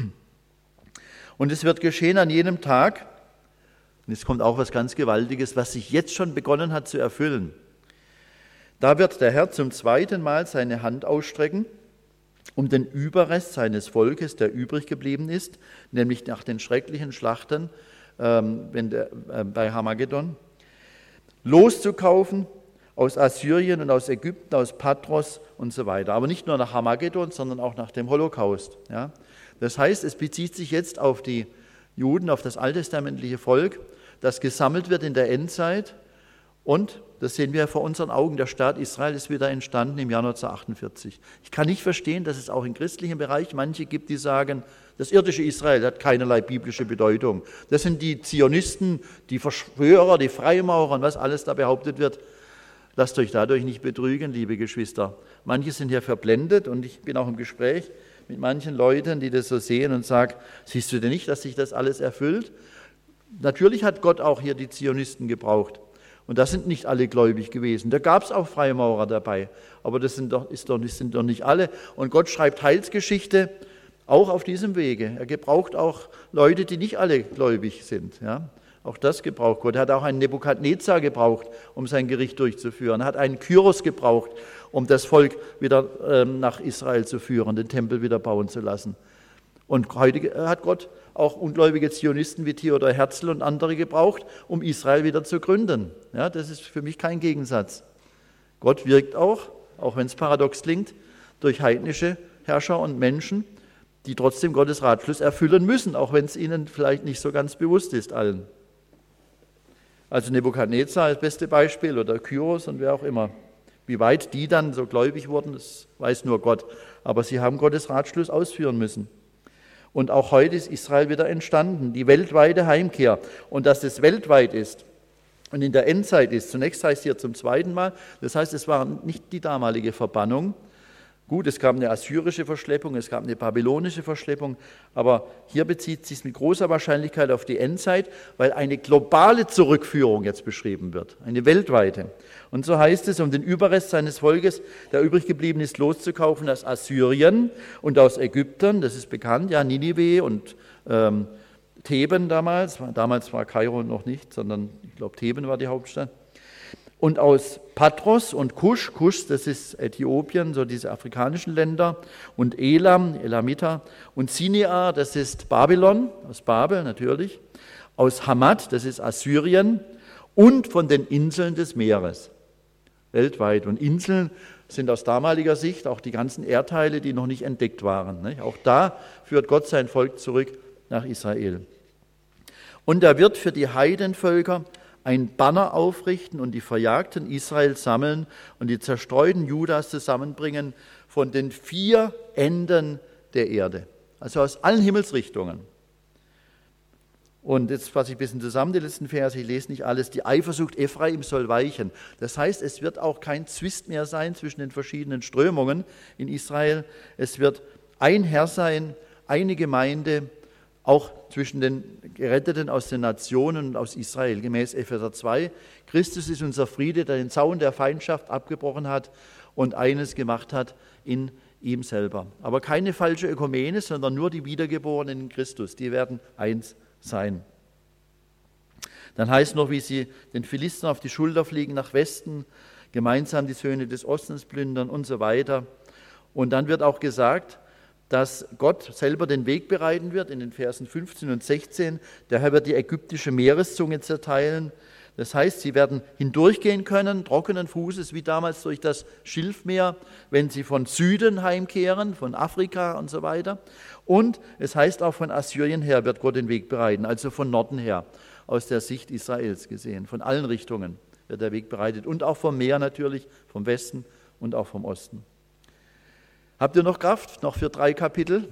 Und es wird geschehen an jenem Tag, und es kommt auch was ganz Gewaltiges, was sich jetzt schon begonnen hat zu erfüllen. Da wird der Herr zum zweiten Mal seine Hand ausstrecken, um den Überrest seines Volkes, der übrig geblieben ist, nämlich nach den schrecklichen Schlachten ähm, wenn der, äh, bei Harmagedon, loszukaufen aus Assyrien und aus Ägypten, aus Patros und so weiter. Aber nicht nur nach Harmagedon, sondern auch nach dem Holocaust. Ja? Das heißt, es bezieht sich jetzt auf die Juden, auf das alttestamentliche Volk, das gesammelt wird in der Endzeit. Und, das sehen wir vor unseren Augen, der Staat Israel ist wieder entstanden im Jahr neunzehnhundertachtundvierzig. Ich kann nicht verstehen, dass es auch im christlichen Bereich manche gibt, die sagen, das irdische Israel hat keinerlei biblische Bedeutung. Das sind die Zionisten, die Verschwörer, die Freimaurer und was alles da behauptet wird. Lasst euch dadurch nicht betrügen, liebe Geschwister. Manche sind hier verblendet und ich bin auch im Gespräch mit manchen Leuten, die das so sehen und sagen, siehst du denn nicht, dass sich das alles erfüllt? Natürlich hat Gott auch hier die Zionisten gebraucht. Und das sind nicht alle gläubig gewesen. Da gab es auch Freimaurer dabei, aber das sind doch, ist doch, das sind doch nicht alle. Und Gott schreibt Heilsgeschichte auch auf diesem Wege. Er gebraucht auch Leute, die nicht alle gläubig sind. Ja? Auch das gebraucht Gott. Er hat auch einen Nebukadnezar gebraucht, um sein Gericht durchzuführen. Er hat einen Kyros gebraucht, um das Volk wieder ähm, nach Israel zu führen, den Tempel wieder bauen zu lassen. Und heute hat Gott auch ungläubige Zionisten wie Theodor Herzl und andere gebraucht, um Israel wieder zu gründen. Ja, das ist für mich kein Gegensatz. Gott wirkt auch, auch wenn es paradox klingt, durch heidnische Herrscher und Menschen, die trotzdem Gottes Ratschluss erfüllen müssen, auch wenn es ihnen vielleicht nicht so ganz bewusst ist allen. Also Nebukadnezar ist das beste Beispiel oder Kyros und wer auch immer. Wie weit die dann so gläubig wurden, das weiß nur Gott. Aber sie haben Gottes Ratschluss ausführen müssen. Und auch heute ist Israel wieder entstanden, die weltweite Heimkehr. Und dass es weltweit ist und in der Endzeit ist, zunächst heißt hier zum zweiten Mal, das heißt, es war nicht die damalige Verbannung. Gut, es gab eine assyrische Verschleppung, es gab eine babylonische Verschleppung, aber hier bezieht es sich mit großer Wahrscheinlichkeit auf die Endzeit, weil eine globale Zurückführung jetzt beschrieben wird, eine weltweite. Und so heißt es, um den Überrest seines Volkes, der übrig geblieben ist, loszukaufen aus Assyrien und aus Ägypten, das ist bekannt, ja, Ninive und ähm, Theben damals, damals war Kairo noch nicht, sondern ich glaube Theben war die Hauptstadt. Und aus Patros und Kusch, Kusch, das ist Äthiopien, so diese afrikanischen Länder, und Elam, Elamiter, und Sinea, das ist Babylon, aus Babel natürlich, aus Hamad, das ist Assyrien, und von den Inseln des Meeres, weltweit. Und Inseln sind aus damaliger Sicht auch die ganzen Erdteile, die noch nicht entdeckt waren. Nicht? Auch da führt Gott sein Volk zurück nach Israel. Und er wird für die Heidenvölker ein Banner aufrichten und die Verjagten Israel sammeln und die zerstreuten Judas zusammenbringen von den vier Enden der Erde, also aus allen Himmelsrichtungen. Und jetzt fasse ich ein bisschen zusammen, die letzten Verse, ich lese nicht alles. Die Eifersucht Ephraim soll weichen. Das heißt, es wird auch kein Zwist mehr sein zwischen den verschiedenen Strömungen in Israel. Es wird ein Herr sein, eine Gemeinde, auch zwischen den Geretteten aus den Nationen und aus Israel, gemäß Epheser zwei. Christus ist unser Friede, der den Zaun der Feindschaft abgebrochen hat und eines gemacht hat in ihm selber. Aber keine falsche Ökumene, sondern nur die Wiedergeborenen in Christus, die werden eins sein. Dann heißt noch, wie sie den Philistern auf die Schulter fliegen nach Westen, gemeinsam die Söhne des Ostens plündern und so weiter. Und dann wird auch gesagt, dass Gott selber den Weg bereiten wird in den Versen fünfzehn und sechzehn. Der Herr wird die ägyptische Meereszunge zerteilen. Das heißt, sie werden hindurchgehen können, trockenen Fußes, wie damals durch das Schilfmeer, wenn sie von Süden heimkehren, von Afrika und so weiter. Und es heißt auch, von Assyrien her wird Gott den Weg bereiten, also von Norden her, aus der Sicht Israels gesehen. Von allen Richtungen wird der Weg bereitet und auch vom Meer natürlich, vom Westen und auch vom Osten. Habt ihr noch Kraft? Noch für drei Kapitel?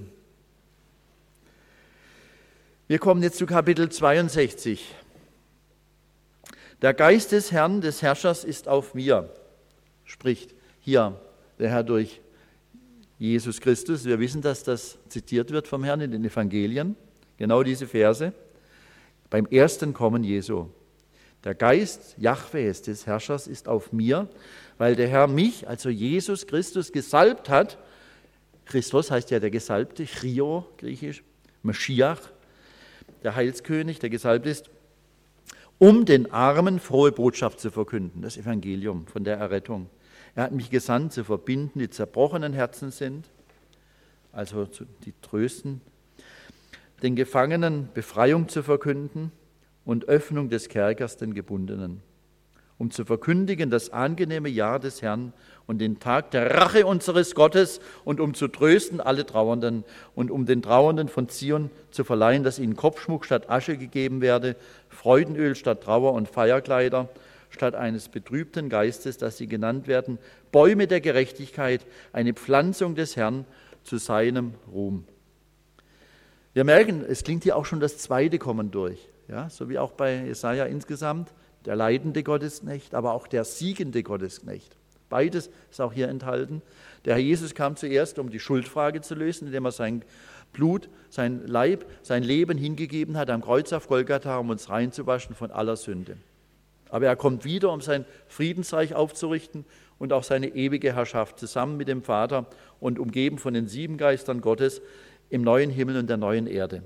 Wir kommen jetzt zu Kapitel zweiundsechzig. Der Geist des Herrn, des Herrschers, ist auf mir, spricht hier der Herr durch Jesus Christus. Wir wissen, dass das zitiert wird vom Herrn in den Evangelien, genau diese Verse, beim ersten Kommen Jesu. Der Geist Jahwes, des Herrschers, ist auf mir, weil der Herr mich, also Jesus Christus, gesalbt hat. Christus heißt ja der Gesalbte, Chrio, griechisch, Maschiach, der Heilskönig, der gesalbt ist, um den Armen frohe Botschaft zu verkünden, das Evangelium von der Errettung. Er hat mich gesandt, zu verbinden, die zerbrochenen Herzen sind, also die trösten, den Gefangenen Befreiung zu verkünden und Öffnung des Kerkers den Gebundenen, um zu verkündigen das angenehme Jahr des Herrn und den Tag der Rache unseres Gottes und um zu trösten alle Trauernden und um den Trauernden von Zion zu verleihen, dass ihnen Kopfschmuck statt Asche gegeben werde, Freudenöl statt Trauer und Feierkleider statt eines betrübten Geistes, dass sie genannt werden, Bäume der Gerechtigkeit, eine Pflanzung des Herrn zu seinem Ruhm. Wir merken, es klingt hier auch schon das zweite Kommen durch, ja, so wie auch bei Jesaja insgesamt, der leidende Gottesknecht, aber auch der siegende Gottesknecht. Beides ist auch hier enthalten. Der Herr Jesus kam zuerst, um die Schuldfrage zu lösen, indem er sein Blut, sein Leib, sein Leben hingegeben hat am Kreuz auf Golgatha, um uns reinzuwaschen von aller Sünde. Aber er kommt wieder, um sein Friedensreich aufzurichten und auch seine ewige Herrschaft zusammen mit dem Vater und umgeben von den sieben Geistern Gottes im neuen Himmel und der neuen Erde.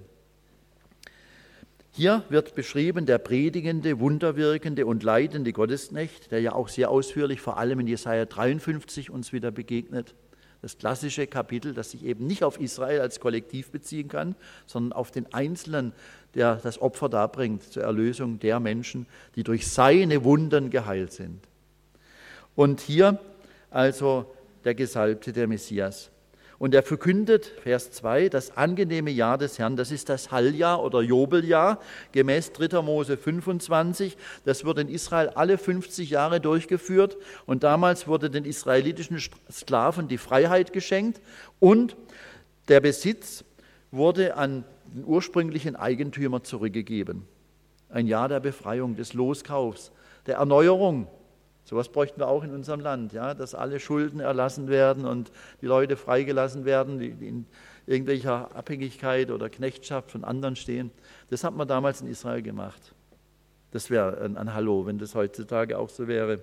Hier wird beschrieben der predigende, wunderwirkende und leidende Gottesknecht, der ja auch sehr ausführlich, vor allem in Jesaja dreiundfünfzig, uns wieder begegnet. Das klassische Kapitel, das sich eben nicht auf Israel als Kollektiv beziehen kann, sondern auf den Einzelnen, der das Opfer darbringt zur Erlösung der Menschen, die durch seine Wunden geheilt sind. Und hier also der Gesalbte, der Messias. Und er verkündet, Vers zwei, das angenehme Jahr des Herrn, das ist das Halljahr oder Jobeljahr, gemäß dritter Mose fünfundzwanzig. Das wird in Israel alle fünfzig Jahre durchgeführt und damals wurde den israelitischen Sklaven die Freiheit geschenkt und der Besitz wurde an den ursprünglichen Eigentümer zurückgegeben. Ein Jahr der Befreiung, des Loskaufs, der Erneuerung. Sowas bräuchten wir auch in unserem Land, ja, dass alle Schulden erlassen werden und die Leute freigelassen werden, die in irgendwelcher Abhängigkeit oder Knechtschaft von anderen stehen. Das hat man damals in Israel gemacht. Das wäre ein, ein Hallo, wenn das heutzutage auch so wäre.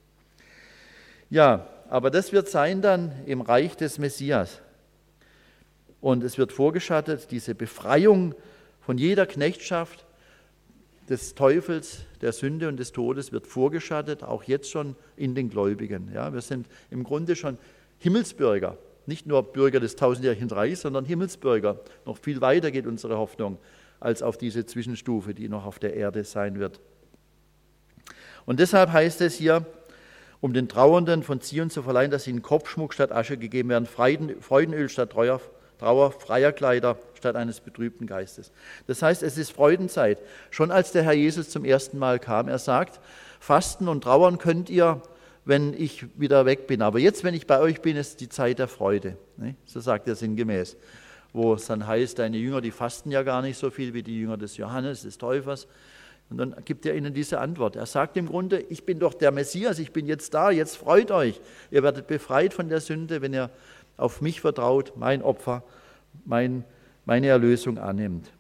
Ja, aber das wird sein dann im Reich des Messias. Und es wird vorgeschattet, diese Befreiung von jeder Knechtschaft, des Teufels, der Sünde und des Todes wird vorgeschattet, auch jetzt schon in den Gläubigen. Ja, wir sind im Grunde schon Himmelsbürger, nicht nur Bürger des tausendjährigen Reichs, sondern Himmelsbürger. Noch viel weiter geht unsere Hoffnung als auf diese Zwischenstufe, die noch auf der Erde sein wird. Und deshalb heißt es hier, um den Trauernden von Zion zu verleihen, dass ihnen Kopfschmuck statt Asche gegeben werden, Freudenöl statt Trauer, Trauer, freier Kleider statt eines betrübten Geistes. Das heißt, es ist Freudenzeit. Schon als der Herr Jesus zum ersten Mal kam, er sagt, fasten und trauern könnt ihr, wenn ich wieder weg bin. Aber jetzt, wenn ich bei euch bin, ist die Zeit der Freude. So sagt er sinngemäß. Wo es dann heißt, deine Jünger, die fasten ja gar nicht so viel wie die Jünger des Johannes, des Täufers. Und dann gibt er ihnen diese Antwort. Er sagt im Grunde, ich bin doch der Messias, ich bin jetzt da, jetzt freut euch. Ihr werdet befreit von der Sünde, wenn ihr auf mich vertraut, mein Opfer, mein, meine Erlösung annimmt.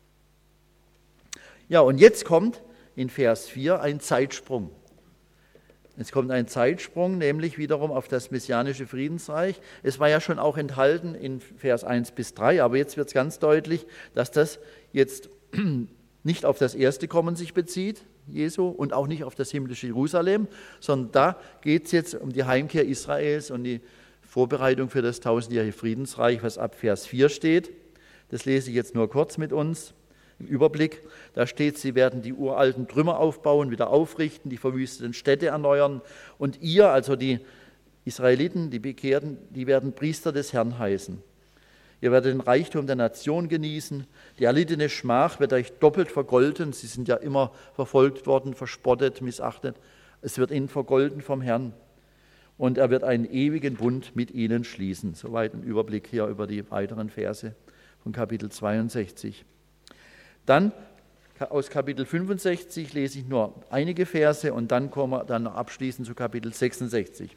Ja, und jetzt kommt in Vers vier ein Zeitsprung. Es kommt ein Zeitsprung, nämlich wiederum auf das messianische Friedensreich. Es war ja schon auch enthalten in Vers eins bis drei, aber jetzt wird es ganz deutlich, dass das jetzt nicht auf das erste Kommen sich bezieht, Jesu und auch nicht auf das himmlische Jerusalem, sondern da geht es jetzt um die Heimkehr Israels und die Vorbereitung für das tausendjährige Friedensreich, was ab Vers vier steht. Das lese ich jetzt nur kurz mit uns im Überblick. Da steht, sie werden die uralten Trümmer aufbauen, wieder aufrichten, die verwüsteten Städte erneuern. Und ihr, also die Israeliten, die Bekehrten, die werden Priester des Herrn heißen. Ihr werdet den Reichtum der Nation genießen. Die erlittene Schmach wird euch doppelt vergolten. Sie sind ja immer verfolgt worden, verspottet, missachtet. Es wird ihnen vergolten vom Herrn. Und er wird einen ewigen Bund mit ihnen schließen. Soweit ein Überblick hier über die weiteren Verse von Kapitel zweiundsechzig. Dann aus Kapitel fünfundsechzig lese ich nur einige Verse und dann kommen wir dann abschließend zu Kapitel sechsundsechzig.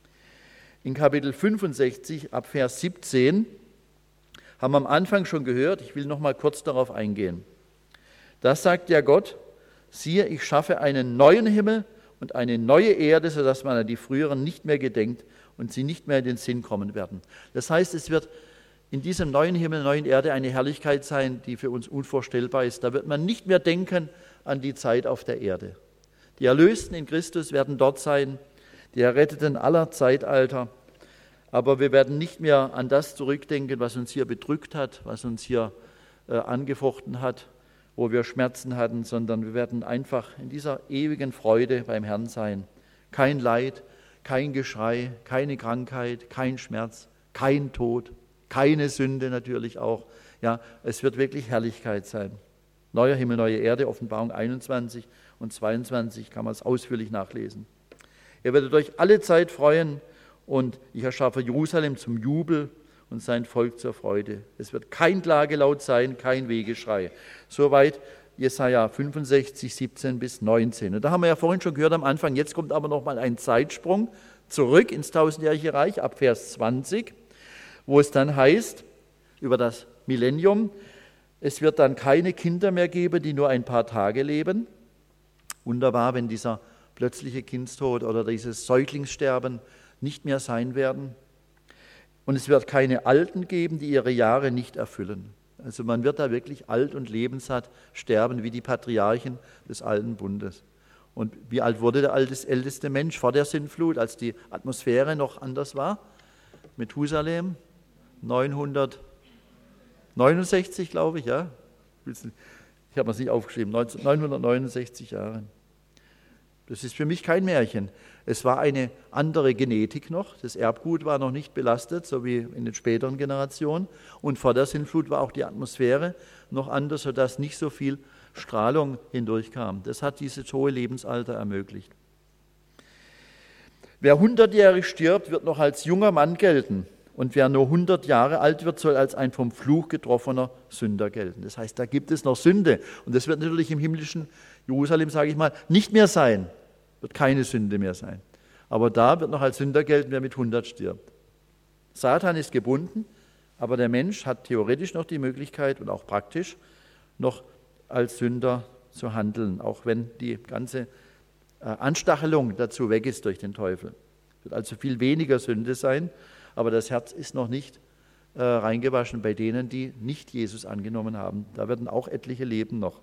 In Kapitel fünfundsechzig ab Vers siebzehn haben wir am Anfang schon gehört, ich will noch mal kurz darauf eingehen. Da sagt ja Gott, siehe, ich schaffe einen neuen Himmel und eine neue Erde, sodass man an die früheren nicht mehr gedenkt und sie nicht mehr in den Sinn kommen werden. Das heißt, es wird in diesem neuen Himmel, neuen Erde eine Herrlichkeit sein, die für uns unvorstellbar ist. Da wird man nicht mehr denken an die Zeit auf der Erde. Die Erlösten in Christus werden dort sein, die Erretteten aller Zeitalter. Aber wir werden nicht mehr an das zurückdenken, was uns hier bedrückt hat, was uns hier äh, angefochten hat, wo wir Schmerzen hatten, sondern wir werden einfach in dieser ewigen Freude beim Herrn sein. Kein Leid, kein Geschrei, keine Krankheit, kein Schmerz, kein Tod, keine Sünde natürlich auch. Ja, es wird wirklich Herrlichkeit sein. Neuer Himmel, neue Erde, Offenbarung einundzwanzig und zweiundzwanzig kann man es ausführlich nachlesen. Ihr werdet euch alle Zeit freuen und ich erschaffe Jerusalem zum Jubel und sein Volk zur Freude. Es wird kein Klagelaut sein, kein Wehgeschrei. Soweit Jesaja fünfundsechzig, siebzehn bis neunzehn. Und da haben wir ja vorhin schon gehört am Anfang, jetzt kommt aber noch mal ein Zeitsprung zurück ins tausendjährige Reich ab Vers zwanzig, wo es dann heißt, über das Millennium, es wird dann keine Kinder mehr geben, die nur ein paar Tage leben. Wunderbar, wenn dieser plötzliche Kindstod oder dieses Säuglingssterben nicht mehr sein werden. Und es wird keine Alten geben, die ihre Jahre nicht erfüllen. Also man wird da wirklich alt und lebenssatt sterben, wie die Patriarchen des Alten Bundes. Und wie alt wurde der älteste Mensch vor der Sintflut, als die Atmosphäre noch anders war? Methusalem, neunhundertneunundsechzig, glaube ich, ja. Ich habe es nicht aufgeschrieben, neunhundertneunundsechzig Jahre. Das ist für mich kein Märchen. Es war eine andere Genetik noch. Das Erbgut war noch nicht belastet, so wie in den späteren Generationen. Und vor der Sintflut war auch die Atmosphäre noch anders, sodass nicht so viel Strahlung hindurchkam. Das hat dieses hohe Lebensalter ermöglicht. Wer hundertjährig stirbt, wird noch als junger Mann gelten. Und wer nur hundert Jahre alt wird, soll als ein vom Fluch getroffener Sünder gelten. Das heißt, da gibt es noch Sünde. Und das wird natürlich im himmlischen Jerusalem, sage ich mal, nicht mehr sein. Wird keine Sünde mehr sein. Aber da wird noch als Sünder gelten, wer mit hundert stirbt. Satan ist gebunden, aber der Mensch hat theoretisch noch die Möglichkeit und auch praktisch noch als Sünder zu handeln, auch wenn die ganze Anstachelung dazu weg ist durch den Teufel. Wird also viel weniger Sünde sein, aber das Herz ist noch nicht äh, reingewaschen bei denen, die nicht Jesus angenommen haben. Da werden auch etliche leben noch.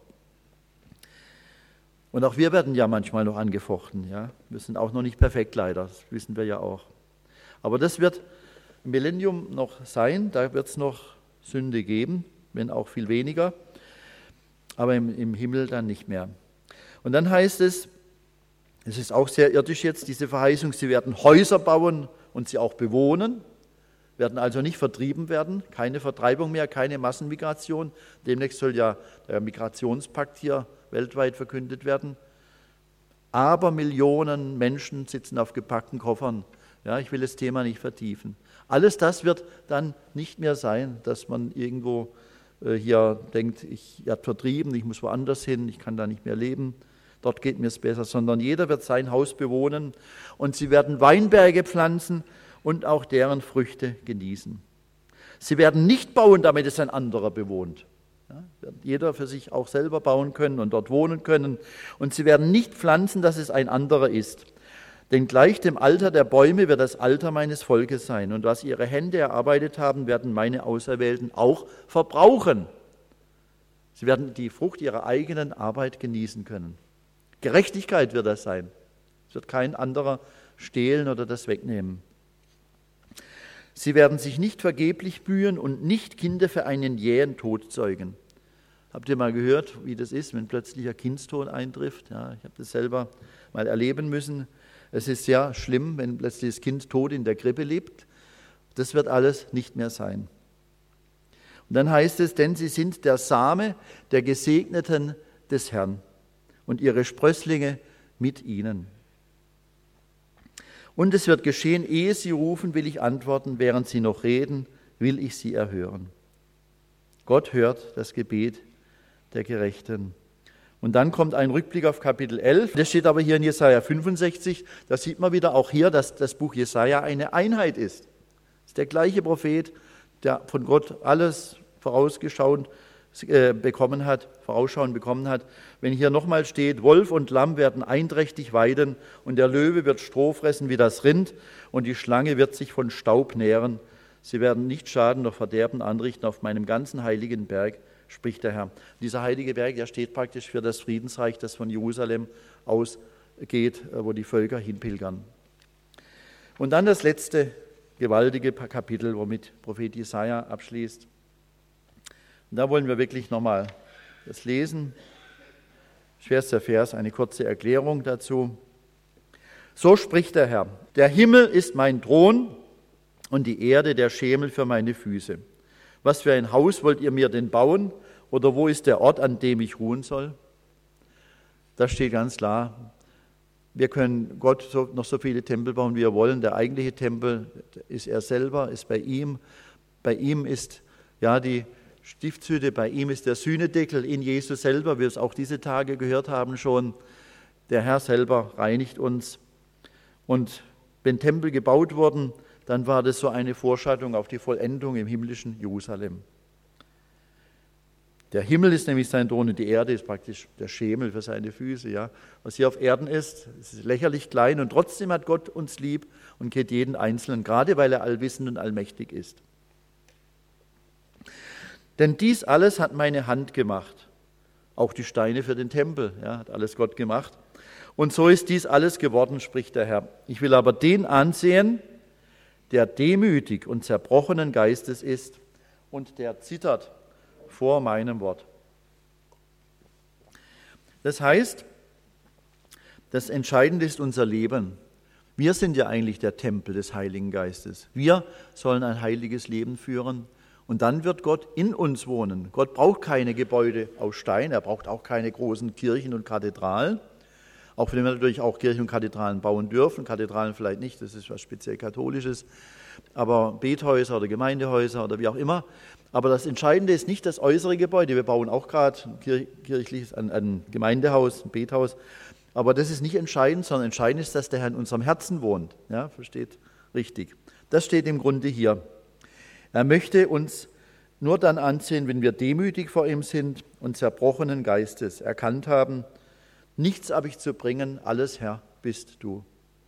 Und auch wir werden ja manchmal noch angefochten. Ja? Wir sind auch noch nicht perfekt leider, das wissen wir ja auch. Aber das wird im Millennium noch sein, da wird es noch Sünde geben, wenn auch viel weniger, aber im, im Himmel dann nicht mehr. Und dann heißt es, es ist auch sehr irdisch jetzt, diese Verheißung, sie werden Häuser bauen und sie auch bewohnen, werden also nicht vertrieben werden, keine Vertreibung mehr, keine Massenmigration. Demnächst soll ja der Migrationspakt hier weltweit verkündet werden. Aber Millionen Menschen sitzen auf gepackten Koffern. Ja, ich will das Thema nicht vertiefen. Alles das wird dann nicht mehr sein, dass man irgendwo äh, hier denkt, ich werde vertrieben, ich muss woanders hin, ich kann da nicht mehr leben, dort geht mir es besser, sondern jeder wird sein Haus bewohnen und sie werden Weinberge pflanzen und auch deren Früchte genießen. Sie werden nicht bauen, damit es ein anderer bewohnt. Ja, wird jeder für sich auch selber bauen können und dort wohnen können. Und sie werden nicht pflanzen, dass es ein anderer ist. Denn gleich dem Alter der Bäume wird das Alter meines Volkes sein. Und was ihre Hände erarbeitet haben, werden meine Auserwählten auch verbrauchen. Sie werden die Frucht ihrer eigenen Arbeit genießen können. Gerechtigkeit wird das sein. Es wird kein anderer stehlen oder das wegnehmen. Sie werden sich nicht vergeblich mühen und nicht Kinder für einen jähen Tod zeugen. Habt ihr mal gehört, wie das ist, wenn plötzlich ein Kindstod eintrifft? Ja, ich habe das selber mal erleben müssen. Es ist sehr schlimm, wenn plötzlich das Kind tot in der Krippe lebt. Das wird alles nicht mehr sein. Und dann heißt es, denn sie sind der Same der Gesegneten des Herrn und ihre Sprösslinge mit ihnen. Und es wird geschehen, ehe sie rufen, will ich antworten, während sie noch reden, will ich sie erhören. Gott hört das Gebet der Gerechten. Und dann kommt ein Rückblick auf Kapitel elf. Das steht aber hier in Jesaja fünfundsechzig. Da sieht man wieder auch hier, dass das Buch Jesaja eine Einheit ist. Es ist der gleiche Prophet, der von Gott alles vorausgeschaut äh, bekommen hat, vorausschauen bekommen hat. Wenn hier nochmal steht, Wolf und Lamm werden einträchtig weiden und der Löwe wird Stroh fressen wie das Rind und die Schlange wird sich von Staub nähren. Sie werden nicht Schaden noch Verderben anrichten auf meinem ganzen heiligen Berg, spricht der Herr. Dieser heilige Berg, der steht praktisch für das Friedensreich, das von Jerusalem ausgeht, wo die Völker hinpilgern. Und dann das letzte gewaltige Kapitel, womit Prophet Jesaja abschließt. Und da wollen wir wirklich nochmal das lesen. Schwerster Vers, eine kurze Erklärung dazu. So spricht der Herr: Der Himmel ist mein Thron und die Erde der Schemel für meine Füße. Was für ein Haus wollt ihr mir denn bauen? Oder wo ist der Ort, an dem ich ruhen soll? Da steht ganz klar, wir können Gott so, noch so viele Tempel bauen, wie wir wollen. Der eigentliche Tempel ist er selber, ist bei ihm. Bei ihm ist ja die Stiftshütte, bei ihm ist der Sühnedeckel in Jesus selber, wie wir es auch diese Tage gehört haben schon. Der Herr selber reinigt uns. Und wenn Tempel gebaut wurden, dann war das so eine Vorschattung auf die Vollendung im himmlischen Jerusalem. Der Himmel ist nämlich sein Thron und die Erde ist praktisch der Schemel für seine Füße. Ja. Was hier auf Erden ist, ist lächerlich klein und trotzdem hat Gott uns lieb und kennt jeden Einzelnen, gerade weil er allwissend und allmächtig ist. Denn dies alles hat meine Hand gemacht. Auch die Steine für den Tempel, ja, hat alles Gott gemacht. Und so ist dies alles geworden, spricht der Herr. Ich will aber den ansehen, der demütig und zerbrochenen Geistes ist und der zittert vor meinem Wort. Das heißt, das Entscheidende ist unser Leben. Wir sind ja eigentlich der Tempel des Heiligen Geistes. Wir sollen ein heiliges Leben führen und dann wird Gott in uns wohnen. Gott braucht keine Gebäude aus Stein, er braucht auch keine großen Kirchen und Kathedralen. Auch wenn wir natürlich auch Kirchen und Kathedralen bauen dürfen, Kathedralen vielleicht nicht, das ist was speziell Katholisches, aber Bethäuser oder Gemeindehäuser oder wie auch immer. Aber das Entscheidende ist nicht das äußere Gebäude. Wir bauen auch gerade ein kirchliches, ein, ein Gemeindehaus, ein Bethaus. Aber das ist nicht entscheidend, sondern entscheidend ist, dass der Herr in unserem Herzen wohnt. Ja, versteht? Richtig. Das steht im Grunde hier. Er möchte uns nur dann ansehen, wenn wir demütig vor ihm sind und zerbrochenen Geistes erkannt haben, nichts habe ich zu bringen, alles Herr bist du.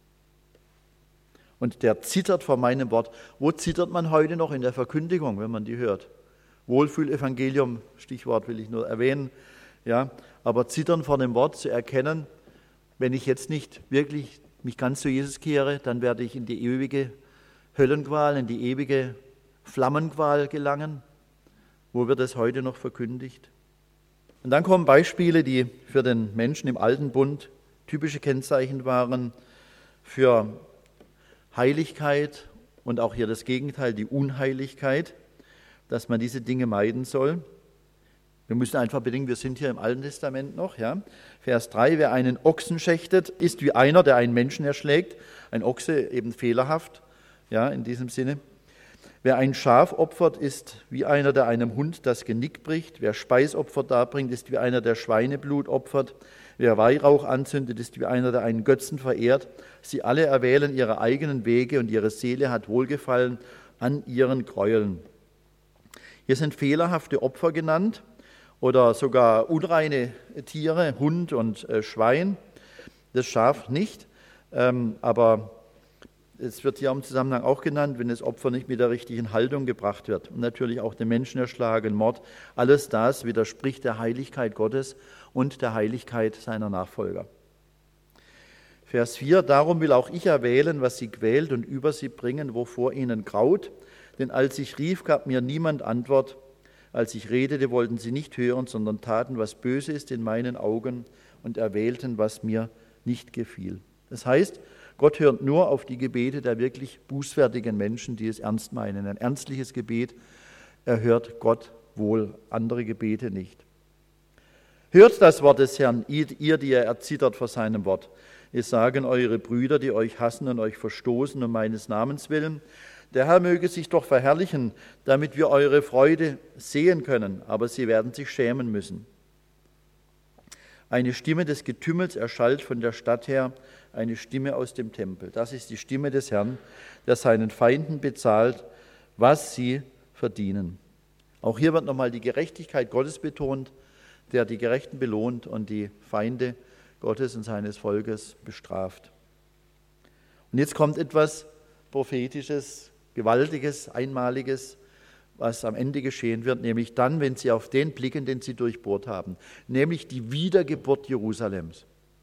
Und der zittert vor meinem Wort. Wo zittert man heute noch? In der Verkündigung, wenn man die hört. Wohlfühlevangelium, Stichwort will ich nur erwähnen. Ja, aber zittern vor dem Wort, zu erkennen, wenn ich jetzt nicht wirklich mich ganz zu Jesus kehre, dann werde ich in die ewige Höllenqual, in die ewige Flammenqual gelangen. Wo wird es heute noch verkündigt? Und dann kommen Beispiele, die für den Menschen im Alten Bund typische Kennzeichen waren für Heiligkeit und auch hier das Gegenteil, die Unheiligkeit, dass man diese Dinge meiden soll. Wir müssen einfach bedenken, wir sind hier im Alten Testament noch. Ja. Vers drei, wer einen Ochsen schächtet, ist wie einer, der einen Menschen erschlägt. Ein Ochse eben fehlerhaft, ja, in diesem Sinne. Wer ein Schaf opfert, ist wie einer, der einem Hund das Genick bricht. Wer Speisopfer darbringt, ist wie einer, der Schweineblut opfert. Wer Weihrauch anzündet, ist wie einer, der einen Götzen verehrt. Sie alle erwählen ihre eigenen Wege und ihre Seele hat Wohlgefallen an ihren Gräueln. Hier sind fehlerhafte Opfer genannt oder sogar unreine Tiere, Hund und Schwein. Das Schaf nicht, aber es wird hier im Zusammenhang auch genannt, wenn das Opfer nicht mit der richtigen Haltung gebracht wird. Und natürlich auch den Menschen erschlagen, Mord. Alles das widerspricht der Heiligkeit Gottes und der Heiligkeit seiner Nachfolger. Vers vier, darum will auch ich erwählen, was sie quält und über sie bringen, wovor ihnen graut. Denn als ich rief, gab mir niemand Antwort. Als ich redete, wollten sie nicht hören, sondern taten, was böse ist in meinen Augen und erwählten, was mir nicht gefiel. Das heißt, Gott hört nur auf die Gebete der wirklich bußfertigen Menschen, die es ernst meinen. Ein ernstliches Gebet erhört Gott wohl, andere Gebete nicht. Hört das Wort des Herrn, ihr, die ihr erzittert vor seinem Wort. Es sagen eure Brüder, die euch hassen und euch verstoßen um meines Namens willen. Der Herr möge sich doch verherrlichen, damit wir eure Freude sehen können, aber sie werden sich schämen müssen. Eine Stimme des Getümmels erschallt von der Stadt her, eine Stimme aus dem Tempel. Das ist die Stimme des Herrn, der seinen Feinden bezahlt, was sie verdienen. Auch hier wird nochmal die Gerechtigkeit Gottes betont, der die Gerechten belohnt und die Feinde Gottes und seines Volkes bestraft. Und jetzt kommt etwas Prophetisches, Gewaltiges, Einmaliges, was am Ende geschehen wird, nämlich dann, wenn sie auf den blicken, den sie durchbohrt haben, nämlich die Wiedergeburt Jerusalems.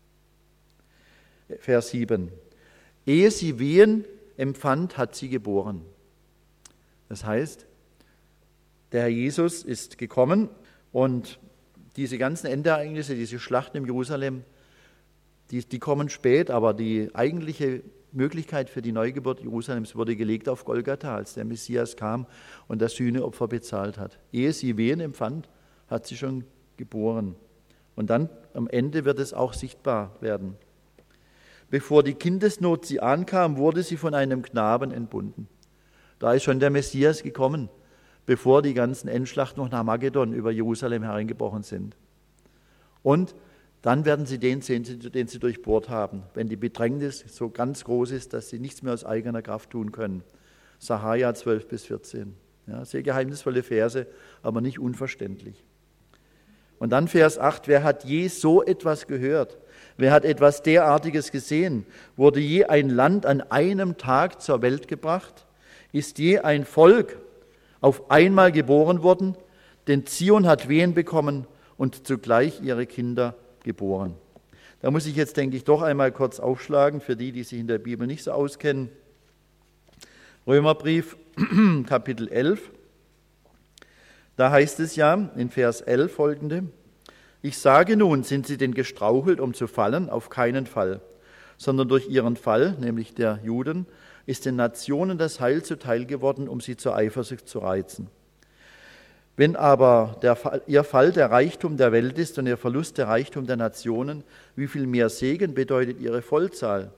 Vers sieben. Ehe sie Wehen empfand, hat sie geboren. Das heißt, der Herr Jesus ist gekommen und diese ganzen Endereignisse, diese Schlachten im Jerusalem, die, die kommen spät, aber die eigentliche Möglichkeit für die Neugeburt Jerusalems wurde gelegt auf Golgatha, als der Messias kam und das Sühneopfer bezahlt hat. Ehe sie Wehen empfand, hat sie schon geboren. Und dann am Ende wird es auch sichtbar werden. Bevor die Kindesnot sie ankam, wurde sie von einem Knaben entbunden. Da ist schon der Messias gekommen, bevor die ganzen Endschlachten noch nach Magedon über Jerusalem hereingebrochen sind. Und dann werden sie den sehen, den sie durchbohrt haben, wenn die Bedrängnis so ganz groß ist, dass sie nichts mehr aus eigener Kraft tun können. Sacharja zwölf bis vierzehn. Ja, sehr geheimnisvolle Verse, aber nicht unverständlich. Und dann Vers acht, wer hat je so etwas gehört? Wer hat etwas derartiges gesehen? Wurde je ein Land an einem Tag zur Welt gebracht? Ist je ein Volk auf einmal geboren worden? Denn Zion hat Wehen bekommen und zugleich ihre Kinder geboren. Da muss ich jetzt, denke ich, doch einmal kurz aufschlagen, für die, die sich in der Bibel nicht so auskennen. Römerbrief, Kapitel elf. Da heißt es ja in Vers elf folgende: Ich sage nun, sind sie denn gestrauchelt, um zu fallen? Auf keinen Fall, sondern durch ihren Fall, nämlich der Juden, ist den Nationen das Heil zuteil geworden, um sie zur Eifersucht zu reizen. Wenn aber der Fall, ihr Fall der Reichtum der Welt ist und ihr Verlust der Reichtum der Nationen, wie viel mehr Segen bedeutet ihre Vollzahl?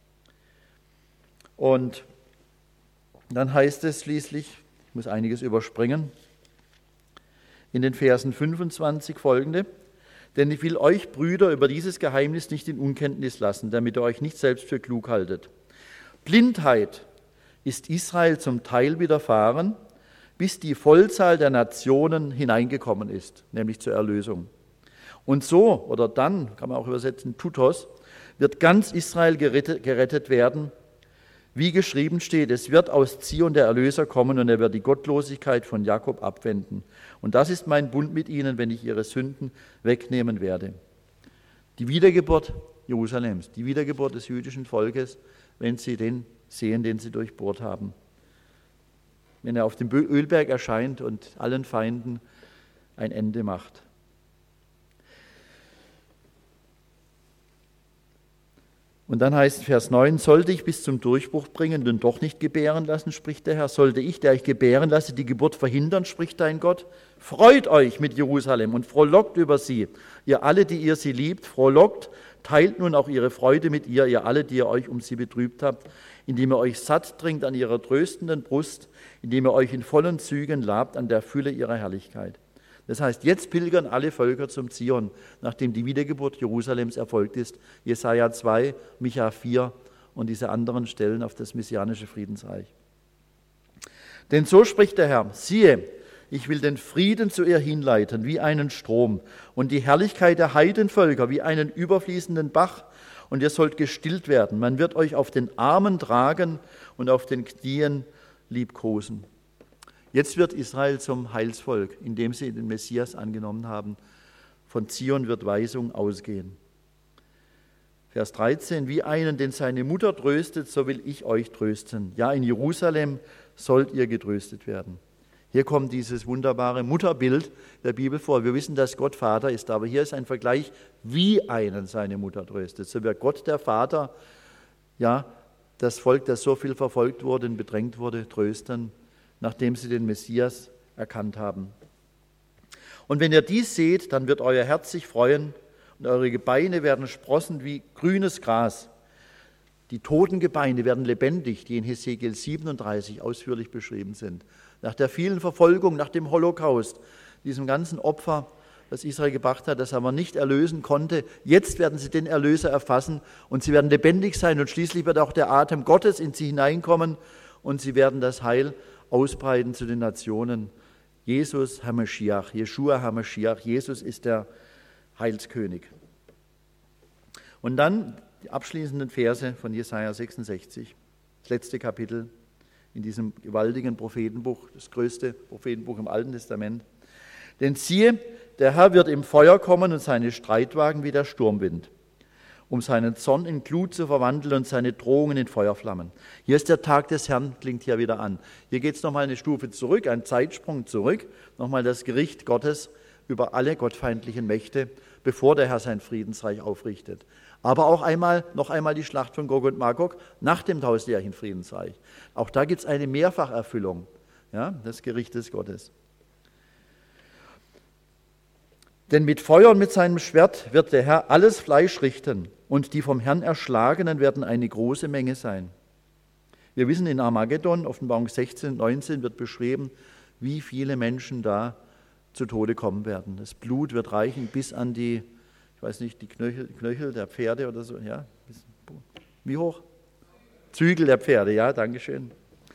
Und dann heißt es schließlich, ich muss einiges überspringen, in den Versen fünfundzwanzig folgende: Denn ich will euch, Brüder, über dieses Geheimnis nicht in Unkenntnis lassen, damit ihr euch nicht selbst für klug haltet. Blindheit ist Israel zum Teil widerfahren, bis die Vollzahl der Nationen hineingekommen ist, nämlich zur Erlösung. Und so, oder dann, kann man auch übersetzen, tutos, wird ganz Israel gerettet, gerettet werden, wie geschrieben steht, es wird aus Zion der Erlöser kommen und er wird die Gottlosigkeit von Jakob abwenden. Und das ist mein Bund mit ihnen, wenn ich ihre Sünden wegnehmen werde. Die Wiedergeburt Jerusalems, die Wiedergeburt des jüdischen Volkes, wenn sie den sehen, den sie durchbohrt haben. Wenn er auf dem Ölberg erscheint und allen Feinden ein Ende macht. Und dann heißt Vers neun, sollte ich bis zum Durchbruch bringen und doch nicht gebären lassen, spricht der Herr. Sollte ich, der ich gebären lasse, die Geburt verhindern, spricht dein Gott. Freut euch mit Jerusalem und frohlockt über sie. Ihr alle, die ihr sie liebt, frohlockt, teilt nun auch ihre Freude mit ihr, ihr alle, die ihr euch um sie betrübt habt, indem ihr euch satt trinkt an ihrer tröstenden Brust, indem ihr euch in vollen Zügen labt an der Fülle ihrer Herrlichkeit. Das heißt, jetzt pilgern alle Völker zum Zion, nachdem die Wiedergeburt Jerusalems erfolgt ist. Jesaja zwei, Micha vier und diese anderen Stellen auf das messianische Friedensreich. Denn so spricht der Herr: Siehe, ich will den Frieden zu ihr hinleiten wie einen Strom und die Herrlichkeit der Heidenvölker wie einen überfließenden Bach. Und ihr sollt gestillt werden. Man wird euch auf den Armen tragen und auf den Knien liebkosen. Jetzt wird Israel zum Heilsvolk, indem sie den Messias angenommen haben. Von Zion wird Weisung ausgehen. Vers dreizehn, wie einen, den seine Mutter tröstet, so will ich euch trösten. Ja, in Jerusalem sollt ihr getröstet werden. Hier kommt dieses wunderbare Mutterbild der Bibel vor. Wir wissen, dass Gott Vater ist, aber hier ist ein Vergleich, wie einen seine Mutter tröstet. So wird Gott der Vater, ja, das Volk, das so viel verfolgt wurde und bedrängt wurde, trösten, nachdem sie den Messias erkannt haben. Und wenn ihr dies seht, dann wird euer Herz sich freuen und eure Gebeine werden sprossen wie grünes Gras. Die toten Gebeine werden lebendig, die in Hesekiel siebenunddreißig ausführlich beschrieben sind. Nach der vielen Verfolgung, nach dem Holocaust, diesem ganzen Opfer, das Israel gebracht hat, das aber nicht erlösen konnte. Jetzt werden sie den Erlöser erfassen und sie werden lebendig sein und schließlich wird auch der Atem Gottes in sie hineinkommen und sie werden das Heil ausbreiten zu den Nationen. Jesus HaMashiach, Jeshua HaMashiach, Jesus ist der Heilskönig. Und dann die abschließenden Verse von Jesaja sechsundsechzig, das letzte Kapitel in diesem gewaltigen Prophetenbuch, das größte Prophetenbuch im Alten Testament. Denn siehe, der Herr wird im Feuer kommen und seine Streitwagen wie der Sturmwind, um seinen Zorn in Glut zu verwandeln und seine Drohungen in Feuerflammen. Hier ist der Tag des Herrn, klingt hier wieder an. Hier geht es nochmal eine Stufe zurück, ein Zeitsprung zurück, nochmal das Gericht Gottes über alle gottfeindlichen Mächte, bevor der Herr sein Friedensreich aufrichtet. Aber auch einmal, noch einmal die Schlacht von Gog und Magog nach dem tausendjährigen Friedensreich. Auch da gibt es eine Mehrfacherfüllung, ja, des Gerichtes Gottes. Denn mit Feuer und mit seinem Schwert wird der Herr alles Fleisch richten und die vom Herrn Erschlagenen werden eine große Menge sein. Wir wissen, in Armageddon, Offenbarung sechzehn, neunzehn wird beschrieben, wie viele Menschen da zu Tode kommen werden. Das Blut wird reichen bis an die, ich weiß nicht, die Knöchel, Knöchel der Pferde oder so. Ja, wie hoch? Zügel der Pferde, ja, Dankeschön.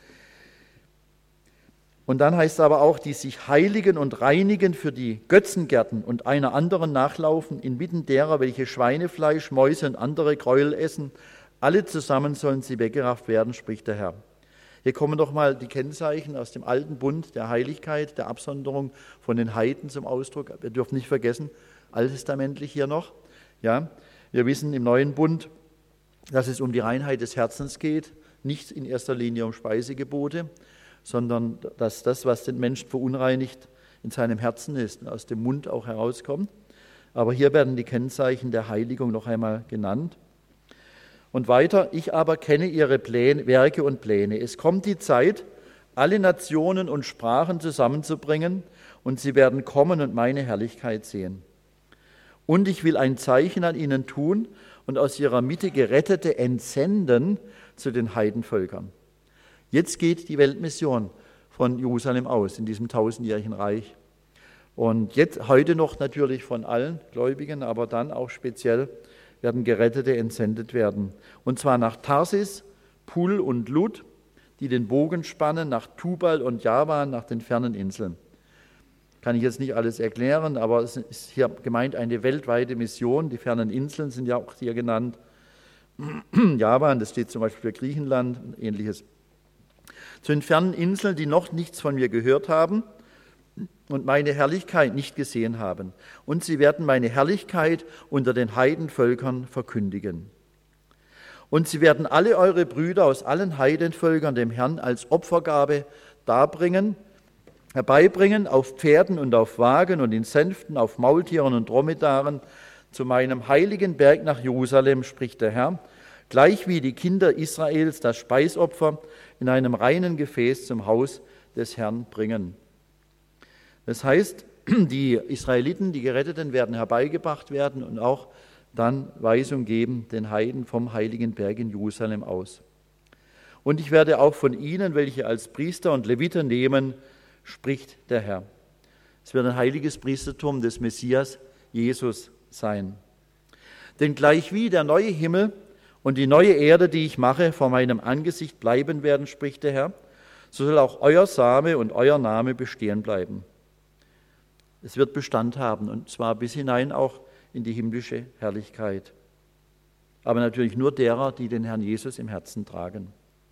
Und dann heißt es aber auch, die sich heiligen und reinigen für die Götzengärten und einer anderen nachlaufen, inmitten derer, welche Schweinefleisch, Mäuse und andere Gräuel essen. Alle zusammen sollen sie weggerafft werden, spricht der Herr. Hier kommen doch mal die Kennzeichen aus dem alten Bund der Heiligkeit, der Absonderung von den Heiden zum Ausdruck. Wir dürfen nicht vergessen, alttestamentlich hier noch. Ja, wir wissen im neuen Bund, dass es um die Reinheit des Herzens geht, nicht in erster Linie um Speisegebote, sondern dass das, was den Menschen verunreinigt, in seinem Herzen ist und aus dem Mund auch herauskommt. Aber hier werden die Kennzeichen der Heiligung noch einmal genannt. Und weiter, ich aber kenne ihre Pläne, Werke und Pläne. Es kommt die Zeit, alle Nationen und Sprachen zusammenzubringen, und sie werden kommen und meine Herrlichkeit sehen. Und ich will ein Zeichen an ihnen tun und aus ihrer Mitte Gerettete entsenden zu den Heidenvölkern. Jetzt geht die Weltmission von Jerusalem aus, in diesem tausendjährigen Reich. Und jetzt heute noch natürlich von allen Gläubigen, aber dann auch speziell werden Gerettete entsendet werden. Und zwar nach Tarsis, Pul und Lud, die den Bogen spannen, nach Tubal und Javan, nach den fernen Inseln. Kann ich jetzt nicht alles erklären, aber es ist hier gemeint eine weltweite Mission. Die fernen Inseln sind ja auch hier genannt. Javan, das steht zum Beispiel für Griechenland und Ähnliches. Zu den fernen Inseln, die noch nichts von mir gehört haben und meine Herrlichkeit nicht gesehen haben. Und sie werden meine Herrlichkeit unter den Heidenvölkern verkündigen. Und sie werden alle eure Brüder aus allen Heidenvölkern dem Herrn als Opfergabe darbringen, herbeibringen auf Pferden und auf Wagen und in Sänften, auf Maultieren und Dromedaren zu meinem heiligen Berg nach Jerusalem, spricht der Herr, gleich wie die Kinder Israels das Speisopfer in einem reinen Gefäß zum Haus des Herrn bringen. Das heißt, die Israeliten, die Geretteten, werden herbeigebracht werden und auch dann Weisung geben den Heiden vom heiligen Berg in Jerusalem aus. Und ich werde auch von ihnen, welche als Priester und Leviten nehmen, spricht der Herr. Es wird ein heiliges Priestertum des Messias Jesus sein. Denn gleichwie der neue Himmel und die neue Erde, die ich mache, vor meinem Angesicht bleiben werden, spricht der Herr, so soll auch euer Same und euer Name bestehen bleiben. Es wird Bestand haben, und zwar bis hinein auch in die himmlische Herrlichkeit. Aber natürlich nur derer, die den Herrn Jesus im Herzen tragen.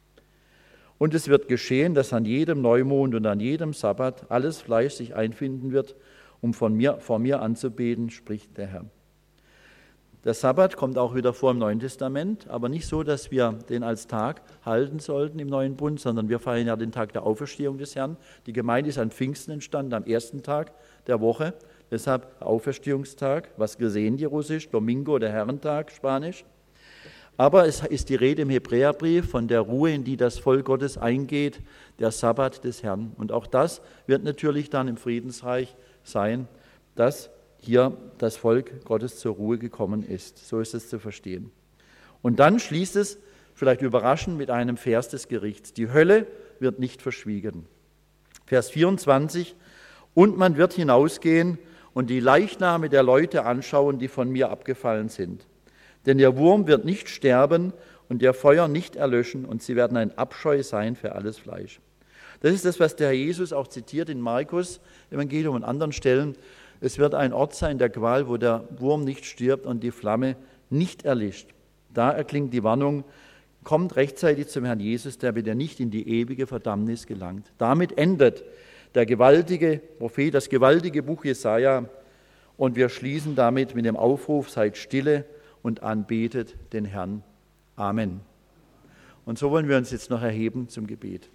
Und es wird geschehen, dass an jedem Neumond und an jedem Sabbat alles Fleisch sich einfinden wird, um von mir, vor mir anzubeten, spricht der Herr. Der Sabbat kommt auch wieder vor im Neuen Testament, aber nicht so, dass wir den als Tag halten sollten im Neuen Bund, sondern wir feiern ja den Tag der Auferstehung des Herrn. Die Gemeinde ist an Pfingsten entstanden, am ersten Tag der Woche, deshalb Auferstehungstag, was wir sehen, die Russisch, Domingo, der Herrentag, Spanisch. Aber es ist die Rede im Hebräerbrief von der Ruhe, in die das Volk Gottes eingeht, der Sabbat des Herrn. Und auch das wird natürlich dann im Friedensreich sein, dass hier das Volk Gottes zur Ruhe gekommen ist. So ist es zu verstehen. Und dann schließt es, vielleicht überraschend, mit einem Vers des Gerichts. Die Hölle wird nicht verschwiegen. Vers vierundzwanzig. Und man wird hinausgehen und die Leichname der Leute anschauen, die von mir abgefallen sind. Denn der Wurm wird nicht sterben und der Feuer nicht erlöschen und sie werden ein Abscheu sein für alles Fleisch. Das ist das, was der Herr Jesus auch zitiert in Markus Evangelium und anderen Stellen. Es wird ein Ort sein der Qual, wo der Wurm nicht stirbt und die Flamme nicht erlischt. Da erklingt die Warnung, kommt rechtzeitig zum Herrn Jesus, der bitte nicht in die ewige Verdammnis gelangt. Damit endet der gewaltige Prophet, das gewaltige Buch Jesaja, und wir schließen damit mit dem Aufruf, seid stille und anbetet den Herrn. Amen. Und so wollen wir uns jetzt noch erheben zum Gebet.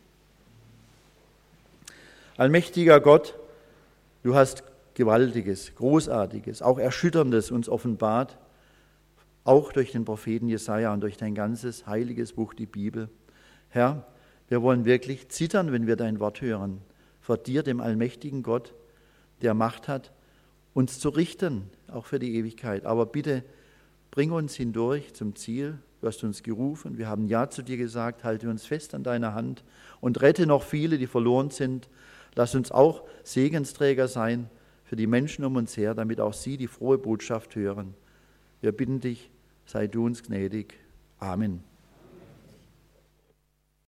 Allmächtiger Gott, du hast Gewaltiges, Großartiges, auch Erschütterndes uns offenbart, auch durch den Propheten Jesaja und durch dein ganzes heiliges Buch, die Bibel. Herr, wir wollen wirklich zittern, wenn wir dein Wort hören, vor dir, dem allmächtigen Gott, der Macht hat, uns zu richten, auch für die Ewigkeit. Aber bitte, bring uns hindurch zum Ziel. Du hast uns gerufen, wir haben Ja zu dir gesagt, halte uns fest an deiner Hand und rette noch viele, die verloren sind. Lass uns auch Segensträger sein für die Menschen um uns her, damit auch sie die frohe Botschaft hören. Wir bitten dich, sei du uns gnädig. Amen.